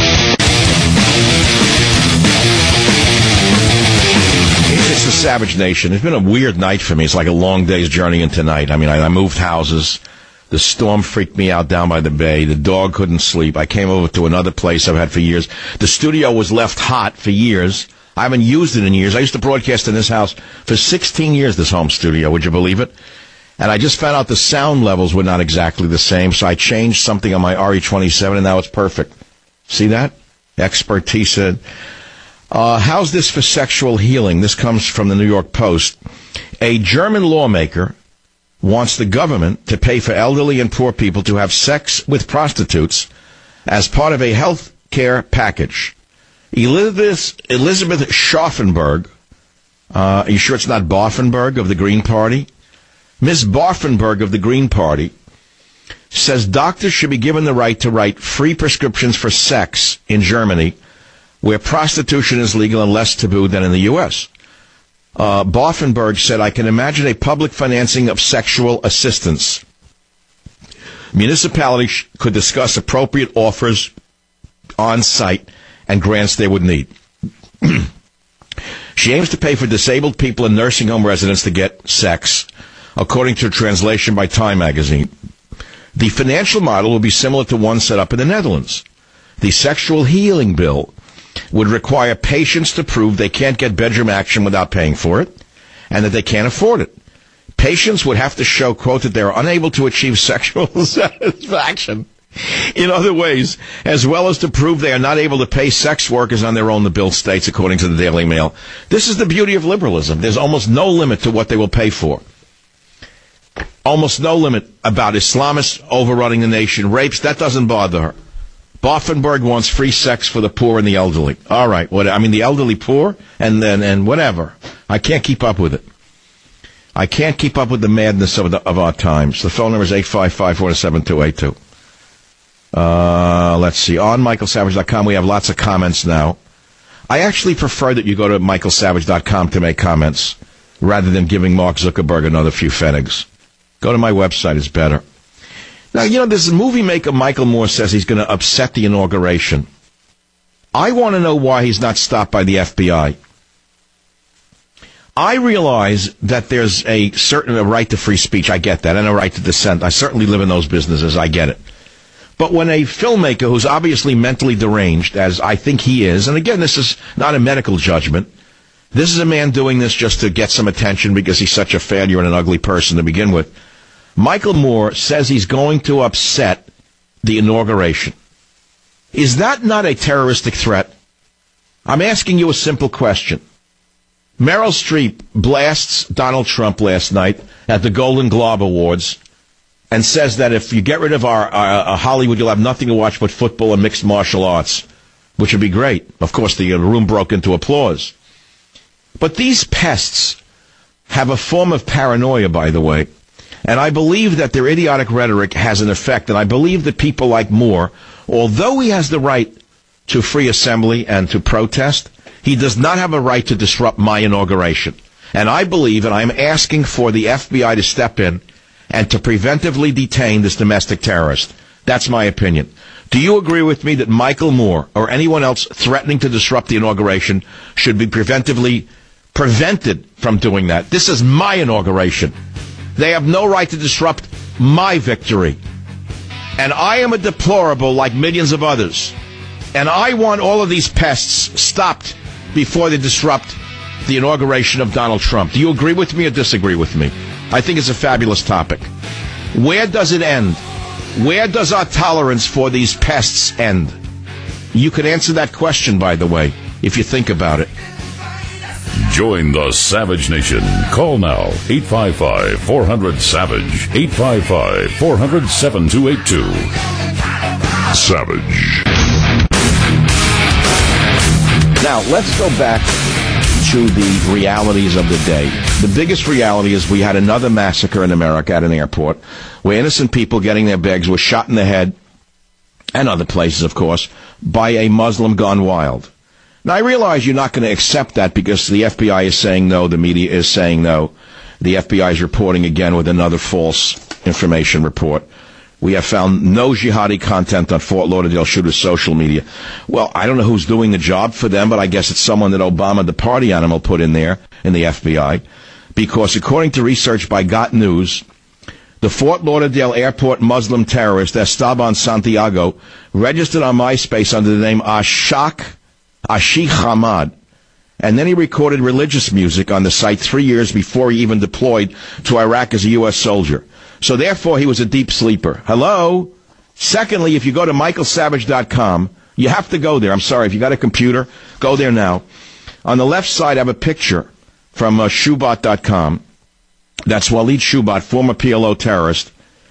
It's the Savage Nation. It's been a weird night for me. It's like a long day's journey into night. I mean, I moved houses. The storm freaked me out down by the bay. The dog couldn't sleep. I came over to another place I've had for years. The studio was left hot for years. I haven't used it in years. I used to broadcast in this house for 16 years, this home studio. Would you believe it? And I just found out the sound levels were not exactly the same, so I changed something on my RE27, and now it's perfect. See that? Expertise said. How's this for sexual healing? This comes from the New York Post. A German lawmaker wants the government to pay for elderly and poor people to have sex with prostitutes as part of a health care package. Elizabeth Schaffenberg, are you sure it's not Boffenberg of the Green Party? Ms. Boffenberg of the Green Party says doctors should be given the right to write free prescriptions for sex in Germany, where prostitution is legal and less taboo than in the U.S. Boffenberg said, I can imagine a public financing of sexual assistance. Municipalities could discuss appropriate offers on site and grants they would need. She aims to pay for disabled people and nursing home residents to get sex, according to a translation by Time magazine. The financial model will be similar to one set up in the Netherlands. The sexual healing bill would require patients to prove they can't get bedroom action without paying for it, and that they can't afford it. Patients would have to show, quote, that they are unable to achieve sexual satisfaction in other ways, as well as to prove they are not able to pay sex workers on their own, the bill states, according to the Daily Mail. This is the beauty of liberalism. There's almost no limit to what they will pay for. Almost no limit about Islamists overrunning the nation. Rapes, that doesn't bother her. Boffenberg wants free sex for the poor and the elderly. All right, the elderly poor and whatever. I can't keep up with it. I can't keep up with the madness of our times. The phone number is 855-47282. Let's see. On michaelsavage.com, we have lots of comments now. I actually prefer that you go to michaelsavage.com to make comments rather than giving Mark Zuckerberg another few pfennigs. Go to my website. It's better. Now, this movie maker Michael Moore says he's going to upset the inauguration. I want to know why he's not stopped by the FBI. I realize that there's a right to free speech. I get that. And a right to dissent. I certainly live in those businesses. I get it. But when a filmmaker who's obviously mentally deranged, as I think he is, and again, this is not a medical judgment, this is a man doing this just to get some attention because he's such a failure and an ugly person to begin with. Michael Moore says he's going to upset the inauguration. Is that not a terroristic threat? I'm asking you a simple question. Meryl Streep blasts Donald Trump last night at the Golden Globe Awards and says that if you get rid of our Hollywood, you'll have nothing to watch but football and mixed martial arts, which would be great. Of course, the room broke into applause. But these pests have a form of paranoia, by the way, and I believe that their idiotic rhetoric has an effect, and I believe that people like Moore, although he has the right to free assembly and to protest, he does not have a right to disrupt my inauguration. And I believe, and I'm asking for the FBI to step in and to preventively detain this domestic terrorist. That's my opinion. Do you agree with me that Michael Moore or anyone else threatening to disrupt the inauguration should be preventively prevented from doing that? This is my inauguration. They have no right to disrupt my victory. And I am a deplorable like millions of others. And I want all of these pests stopped before they disrupt the inauguration of Donald Trump. Do you agree with me or disagree with me? I think it's a fabulous topic. Where does it end? Where does our tolerance for these pests end? You can answer that question, by the way, if you think about it. Join the Savage Nation. Call now, 855-400-SAVAGE, 855-400-7282. Savage. Now, let's go back to the realities of the day. The biggest reality is we had another massacre in America at an airport where innocent people getting their bags were shot in the head, and other places, of course, by a Muslim gone wild. Now, I realize you're not going to accept that because the FBI is saying no, the media is saying no. The FBI is reporting again with another false information report. We have found no jihadi content on Fort Lauderdale shooter's social media. Well, I don't know who's doing the job for them, but I guess it's someone that Obama, the party animal, put in there in the FBI. Because according to research by Got News, the Fort Lauderdale airport Muslim terrorist Esteban Santiago registered on MySpace under the name Ashik Hamad. And then he recorded religious music on the site 3 years before he even deployed to Iraq as a U.S. soldier. So therefore, he was a deep sleeper. Hello? Secondly, if you go to michaelsavage.com, you have to go there. I'm sorry, if you got a computer, go there now. On the left side, I have a picture from Shubot.com. That's Walid Shubot, former PLO terrorist.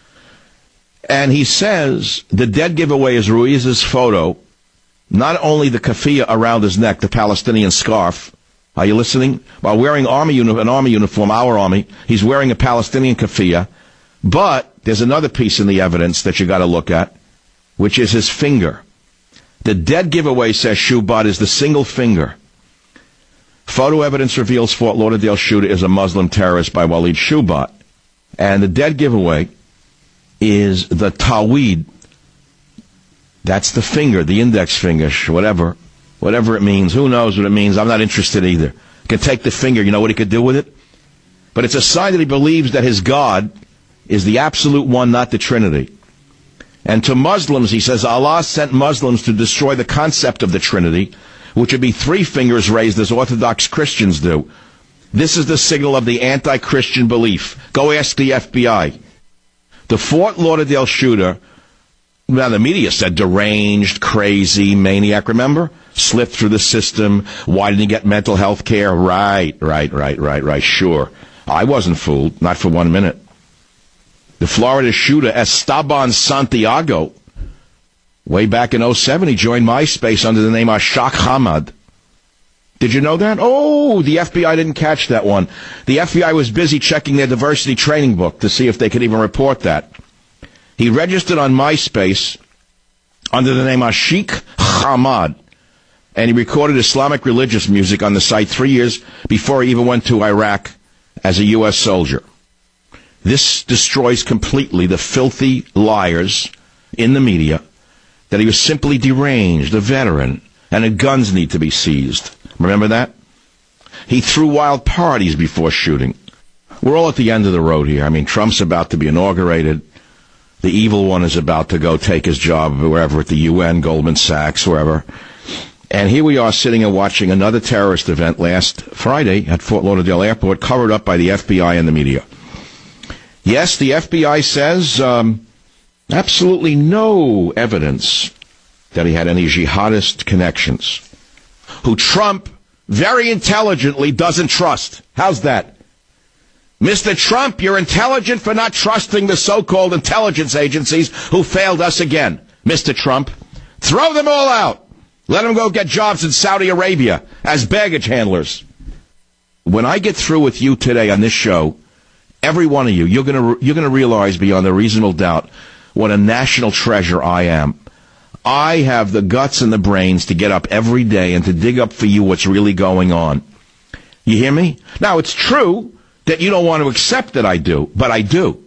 And he says the dead giveaway is Ruiz's photo, not only the keffiyeh around his neck, the Palestinian scarf. Are you listening? While wearing an army uniform, our army, he's wearing a Palestinian keffiyeh. But there's another piece in the evidence that you got to look at, which is his finger. The dead giveaway, says Shubot, is the single finger. Photo evidence reveals Fort Lauderdale shooter is a Muslim terrorist by Walid Shubot. And the dead giveaway is the tawhid. That's the finger, the index finger, whatever it means. Who knows what it means? I'm not interested either. He can take the finger. You know what he could do with it? But it's a sign that he believes that his God is the absolute one, not the Trinity. And to Muslims, he says, Allah sent Muslims to destroy the concept of the Trinity, which would be three fingers raised as Orthodox Christians do. This is the signal of the anti-Christian belief. Go ask the FBI. The Fort Lauderdale shooter Now, the media said deranged, crazy, maniac, remember? Slipped through the system. Why didn't he get mental health care? Right. Sure. I wasn't fooled, not for 1 minute. The Florida shooter, Esteban Santiago, way back in 2007, he joined MySpace under the name Ashaq Hamad. Did you know that? Oh, the FBI didn't catch that one. The FBI was busy checking their diversity training book to see if they could even report that. He registered on MySpace under the name Ashaq Hamad, and he recorded Islamic religious music on the site 3 years before he even went to Iraq as a U.S. soldier. This destroys completely the filthy liars in the media that he was simply deranged, a veteran, and that guns need to be seized. Remember that? He threw wild parties before shooting. We're all at the end of the road here. I mean, Trump's about to be inaugurated. The evil one is about to go take his job wherever, at the UN, Goldman Sachs, wherever. And here we are sitting and watching another terrorist event last Friday at Fort Lauderdale Airport, covered up by the FBI and the media. Yes, the FBI says absolutely no evidence that he had any jihadist connections, who Trump very intelligently doesn't trust. How's that? Mr. Trump, you're intelligent for not trusting the so-called intelligence agencies who failed us again. Mr. Trump, throw them all out. Let them go get jobs in Saudi Arabia as baggage handlers. When I get through with you today on this show, every one of you, you're gonna realize beyond a reasonable doubt what a national treasure I am. I have the guts and the brains to get up every day and to dig up for you what's really going on. You hear me? Now, it's true that you don't want to accept that I do, but I do.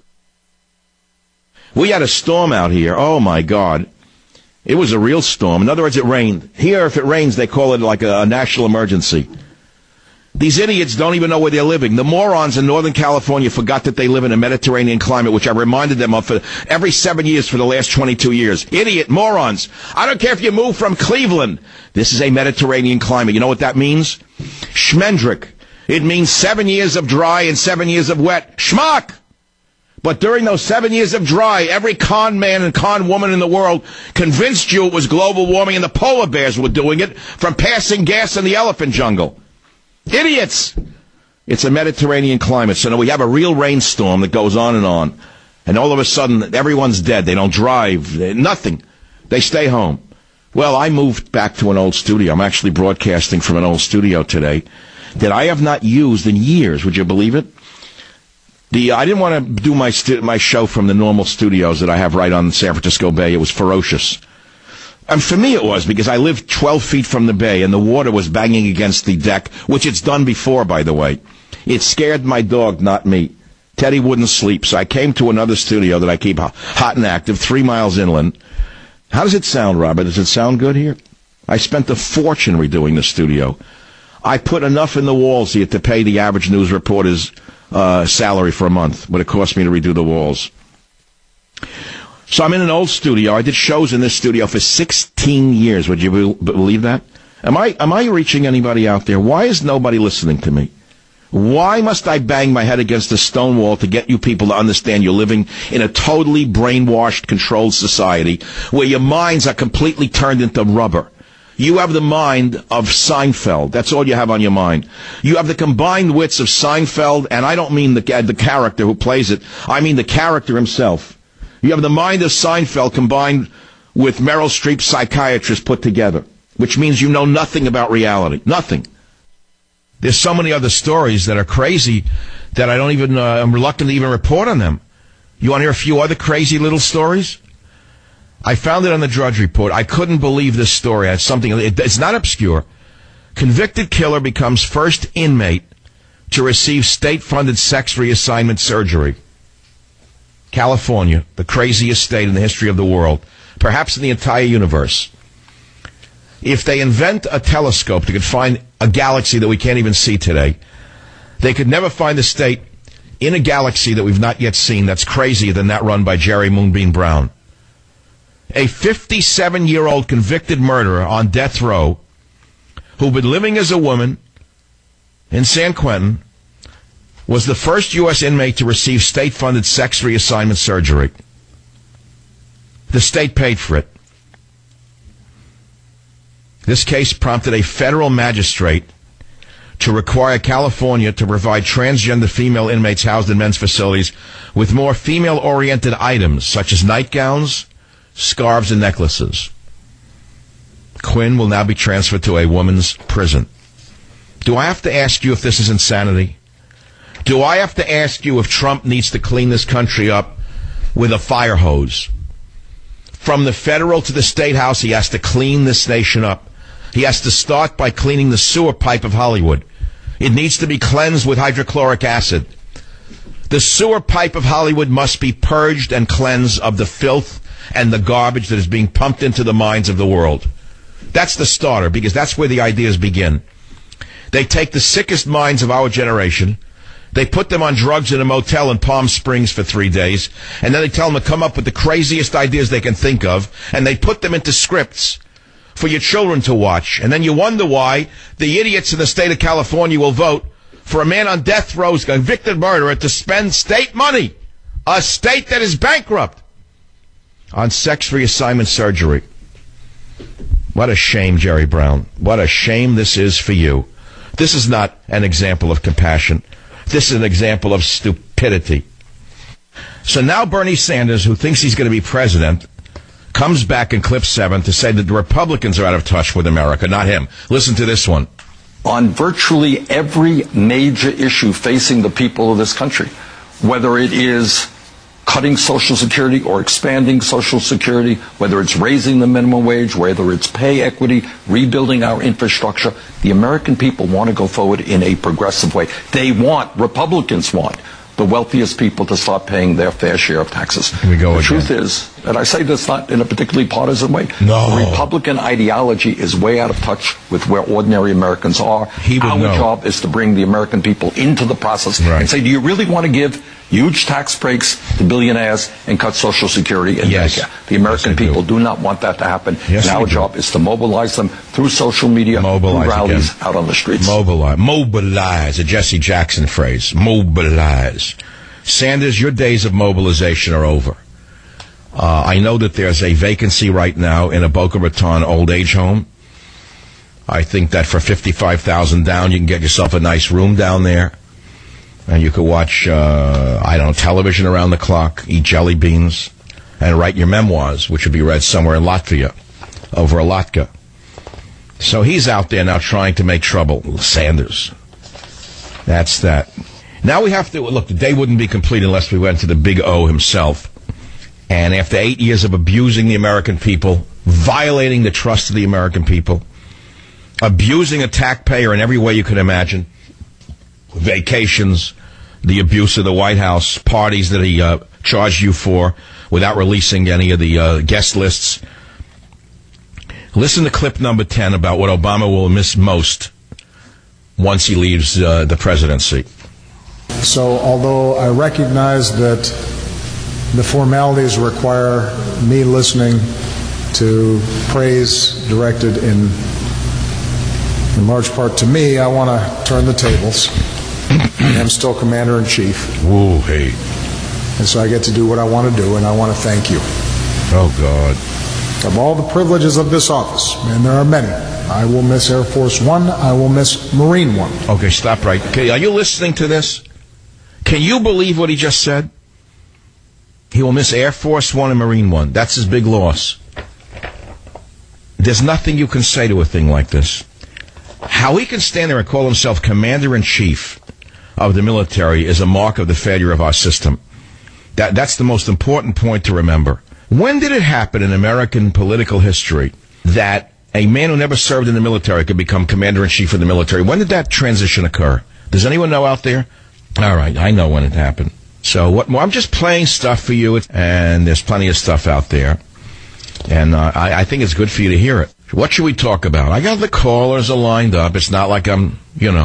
We had a storm out here. Oh, my God. It was a real storm. In other words, it rained. Here, if it rains, they call it like a national emergency. These idiots don't even know where they're living. The morons in Northern California forgot that they live in a Mediterranean climate, which I reminded them of for every 7 years for the last 22 years. Idiot, morons. I don't care if you move from Cleveland. This is a Mediterranean climate. You know what that means? Schmendrick. It means 7 years of dry and 7 years of wet. Schmuck! But during those 7 years of dry, every con man and con woman in the world convinced you it was global warming, and the polar bears were doing it from passing gas in the elephant jungle. Idiots! It's a Mediterranean climate, so now we have a real rainstorm that goes on, and all of a sudden everyone's dead. They don't drive, nothing. They stay home. Well, I moved back to an old studio. I'm actually broadcasting from an old studio today that I have not used in years. Would you believe it? I didn't want to do my show from the normal studios that I have right on San Francisco Bay. It was ferocious. And for me it was, because I lived 12 feet from the bay and the water was banging against the deck, which it's done before, by the way. It scared my dog, not me. Teddy wouldn't sleep, so I came to another studio that I keep hot and active, 3 miles inland. How does it sound, Robert? Does it sound good here? I spent a fortune redoing the studio. I put enough in the walls here to pay the average news reporter's salary for a month, what it cost me to redo the walls. So I'm in an old studio. I did shows in this studio for 16 years. Would you believe that? Am I reaching anybody out there? Why is nobody listening to me? Why must I bang my head against a stone wall to get you people to understand you're living in a totally brainwashed, controlled society where your minds are completely turned into rubber? You have the mind of Seinfeld. That's all you have on your mind. You have the combined wits of Seinfeld, and I don't mean the character who plays it. I mean the character himself. You have the mind of Seinfeld combined with Meryl Streep's psychiatrist put together, which means you know nothing about reality. Nothing. There's so many other stories that are crazy that I don't even, I'm reluctant to even report on them. You want to hear a few other crazy little stories? I found it on the Drudge Report. I couldn't believe this story. It's something, it's not obscure. Convicted killer becomes first inmate to receive state-funded sex reassignment surgery. California, the craziest state in the history of the world, perhaps in the entire universe. If they invent a telescope that could find a galaxy that we can't even see today, they could never find a state in a galaxy that we've not yet seen that's crazier than that run by Jerry Moonbeam Brown. A 57-year-old convicted murderer on death row who'd been living as a woman in San Quentin was the first U.S. inmate to receive state-funded sex reassignment surgery. The state paid for it. This case prompted a federal magistrate to require California to provide transgender female inmates housed in men's facilities with more female-oriented items, such as nightgowns, scarves, and necklaces. Quinn will now be transferred to a women's prison. Do I have to ask you if this is insanity? Do I have to ask you if Trump needs to clean this country up with a fire hose? From the federal to the state house, he has to clean this nation up. He has to start by cleaning the sewer pipe of Hollywood. It needs to be cleansed with hydrochloric acid. The sewer pipe of Hollywood must be purged and cleansed of the filth and the garbage that is being pumped into the minds of the world. That's the starter, because that's where the ideas begin. They take the sickest minds of our generation, they put them on drugs in a motel in Palm Springs for 3 days, and then they tell them to come up with the craziest ideas they can think of, and they put them into scripts for your children to watch. And then you wonder why the idiots in the state of California will vote for a man on death row, a convicted murderer, to spend state money, a state that is bankrupt, on sex reassignment surgery. What a shame, Jerry Brown. What a shame this is for you. This is not an example of compassion. This is an example of stupidity. So now Bernie Sanders, who thinks he's going to be president, comes back in clip 7 to say that the Republicans are out of touch with America, not him. Listen to this one. On virtually every major issue facing the people of this country, whether it is cutting Social Security or expanding Social Security, whether it's raising the minimum wage, whether it's pay equity, rebuilding our infrastructure, the American people want to go forward in a progressive way. Republicans want the wealthiest people to start paying their fair share of taxes. The truth is, and I say this not in a particularly partisan way, the Republican ideology is way out of touch with where ordinary Americans are. Our job is to bring the American people into the process and say, do you really want to give huge tax breaks to billionaires and cut Social Security and Medicare? The American people do not want that to happen. And our job is to mobilize them through social media, through rallies out on the streets. Mobilize, a Jesse Jackson phrase. Mobilize. Sanders, your days of mobilization are over. I know that there's a vacancy right now in a Boca Raton old age home. I think that for $55,000 down, you can get yourself a nice room down there. And you could watch, television around the clock, eat jelly beans, and write your memoirs, which would be read somewhere in Latvia, over a latke. So he's out there now trying to make trouble. Sanders. That's that. Now we have to, look, the day wouldn't be complete unless we went to the Big O himself. And after 8 years of abusing the American people, violating the trust of the American people, abusing a taxpayer in every way you could imagine, vacations, the abuse of the White House, parties that he charged you for without releasing any of the guest lists. Listen to clip number 10 about what Obama will miss most once he leaves the presidency. So although I recognize that the formalities require me listening to praise directed in large part to me, I want to turn the tables. I am still Commander-in-Chief. Whoa, hey. And so I get to do what I want to do, and I want to thank you. Oh, God. Of all the privileges of this office, and there are many, I will miss Air Force One, I will miss Marine One. Okay, stop right. Okay, are you listening to this? Can you believe what he just said? He will miss Air Force One and Marine One. That's his big loss. There's nothing you can say to a thing like this. How he can stand there and call himself Commander-in-Chief of the military is a mark of the failure of our system. That's the most important point to remember. When did it happen in American political history that a man who never served in the military could become Commander-in-Chief of the military? When did that transition occur? Does anyone know out there? All right, I know when it happened. So what more? I'm just playing stuff for you, and there's plenty of stuff out there. And I think it's good for you to hear it. What should we talk about? I got the callers are lined up. It's not like I'm,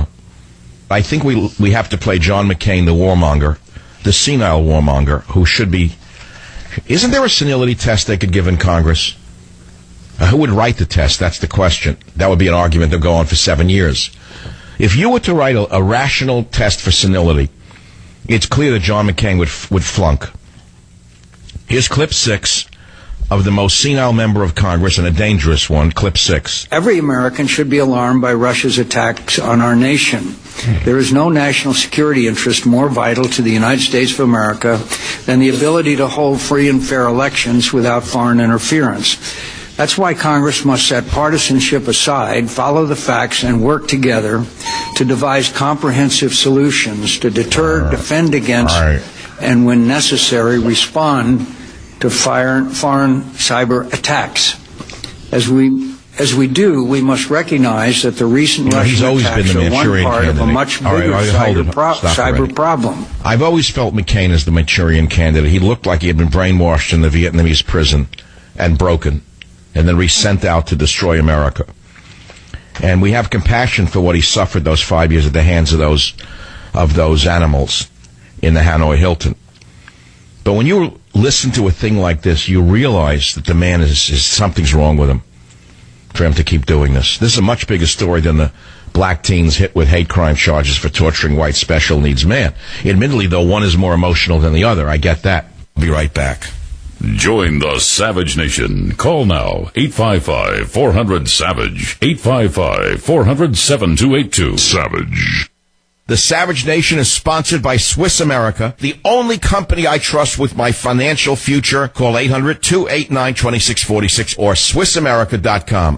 I think we have to play John McCain, the warmonger, the senile warmonger, who should be... Isn't there a senility test they could give in Congress? Who would write the test? That's the question. That would be an argument that would go on for 7 years. If you were to write a rational test for senility, it's clear that John McCain would flunk. Here's clip 6 of the most senile member of Congress and a dangerous one, clip 6. Every American should be alarmed by Russia's attacks on our nation. There is no national security interest more vital to the United States of America than the ability to hold free and fair elections without foreign interference. That's why Congress must set partisanship aside, follow the facts, and work together to devise comprehensive solutions to deter, defend against, and when necessary, respond to foreign cyber attacks. As we do, we must recognize that the recent Russian attacks are one part of a much bigger cyber problem. I've always felt McCain as the Manchurian Candidate. He looked like he had been brainwashed in the Vietnamese prison and broken, and then resent out to destroy America. And we have compassion for what he suffered those 5 years at the hands of those animals in the Hanoi Hilton. But when you listen to a thing like this, you realize that the man is something's wrong with him for him to keep doing this. This is a much bigger story than the black teens hit with hate crime charges for torturing white special needs man. Admittedly, though, one is more emotional than the other. I get that. I'll be right back. Join the Savage Nation. Call now, 855-400-SAVAGE, 855-400-7282. Savage. The Savage Nation is sponsored by Swiss America, the only company I trust with my financial future. Call 800-289-2646 or SwissAmerica.com.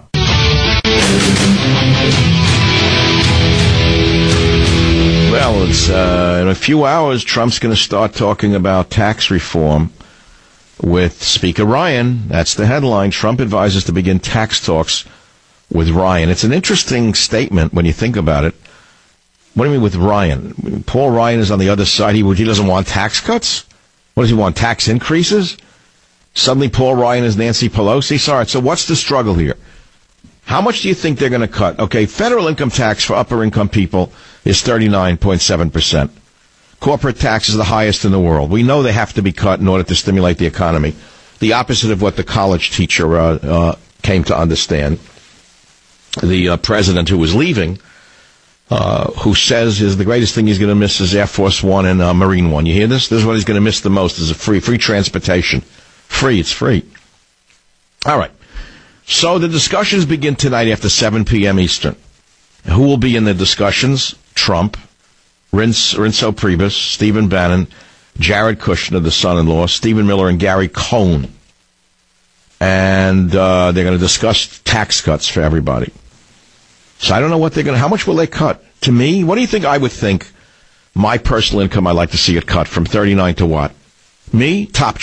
Well, it's in a few hours, Trump's going to start talking about tax reform with Speaker Ryan. That's the headline. Trump advises to begin tax talks with Ryan. It's an interesting statement when you think about it. What do you mean with Ryan? Paul Ryan is on the other side. He doesn't want tax cuts? What does he want, tax increases? Suddenly Paul Ryan is Nancy Pelosi? All right, so what's the struggle here? How much do you think they're going to cut? Okay, federal income tax for upper income people is 39.7%. Corporate tax is the highest in the world. We know they have to be cut in order to stimulate the economy. The opposite of what the college teacher came to understand. The president who was leaving, who says is the greatest thing he's going to miss is Air Force One and Marine One. You hear this? This is what he's going to miss the most, is a free transportation. It's free. All right. So the discussions begin tonight after 7 p.m. Eastern. Who will be in the discussions? Trump, Rinso Priebus, Stephen Bannon, Jared Kushner, the son-in-law, Stephen Miller, and Gary Cohn. And they're going to discuss tax cuts for everybody. So I don't know what how much will they cut? To me, what do you think I would think my personal income I'd like to see it cut from 39 to what? Me, top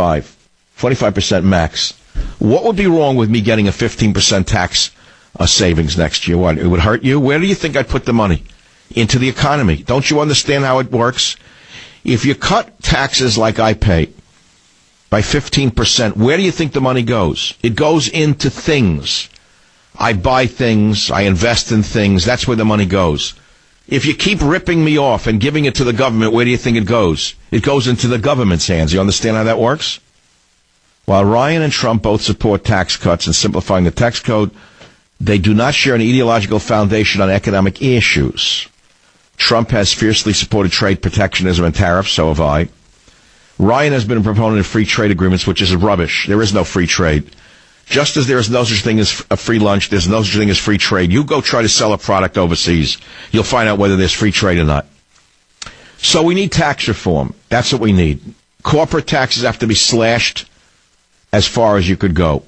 25% max. What would be wrong with me getting a 15% tax savings next year? What, it would hurt you? Where do you think I'd put the money? Into the economy. Don't you understand how it works? If you cut taxes like I pay by 15%, where do you think the money goes? It goes into things. I buy things, I invest in things, that's where the money goes. If you keep ripping me off and giving it to the government, where do you think it goes? It goes into the government's hands. You understand how that works? While Ryan and Trump both support tax cuts and simplifying the tax code, they do not share an ideological foundation on economic issues. Trump has fiercely supported trade protectionism and tariffs, so have I. Ryan has been a proponent of free trade agreements, which is rubbish. There is no free trade. Just as there is no such thing as a free lunch, there's no such thing as free trade. You go try to sell a product overseas. You'll find out whether there's free trade or not. So we need tax reform. That's what we need. Corporate taxes have to be slashed as far as you could go.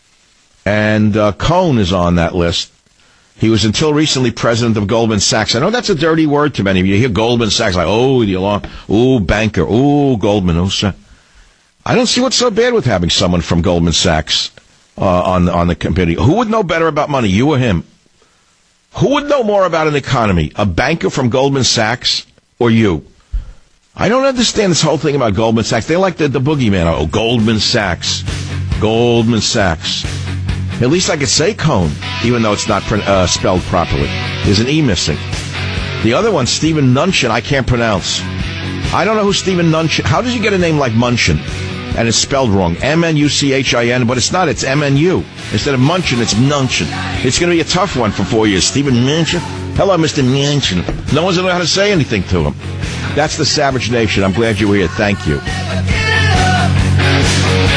And Cohn is on that list. He was until recently president of Goldman Sachs. I know that's a dirty word to many of you. You hear Goldman Sachs like, oh, the alarm, oh, banker, oh, Goldman, oh, sir. I don't see what's so bad with having someone from Goldman Sachs on the committee. Who would know better about money, you or him? Who would know more about an economy, a banker from Goldman Sachs or you? I don't understand this whole thing about Goldman Sachs. They're like the boogeyman. Oh, Goldman Sachs. Goldman Sachs. At least I could say Cohn, even though it's not spelled properly. There's an E missing. The other one, Stephen Mnuchin, I can't pronounce. I don't know who Stephen Mnuchin. How did you get a name like Mnuchin? And it's spelled wrong. M-N-U-C-H-I-N, but it's not. It's M-N-U. Instead of Mnuchin, it's Mnuchin. It's going to be a tough one for 4 years. Stephen Mnuchin? Hello, Mr. Mnuchin. No one's going to know how to say anything to him. That's the Savage Nation. I'm glad you were here. Thank you.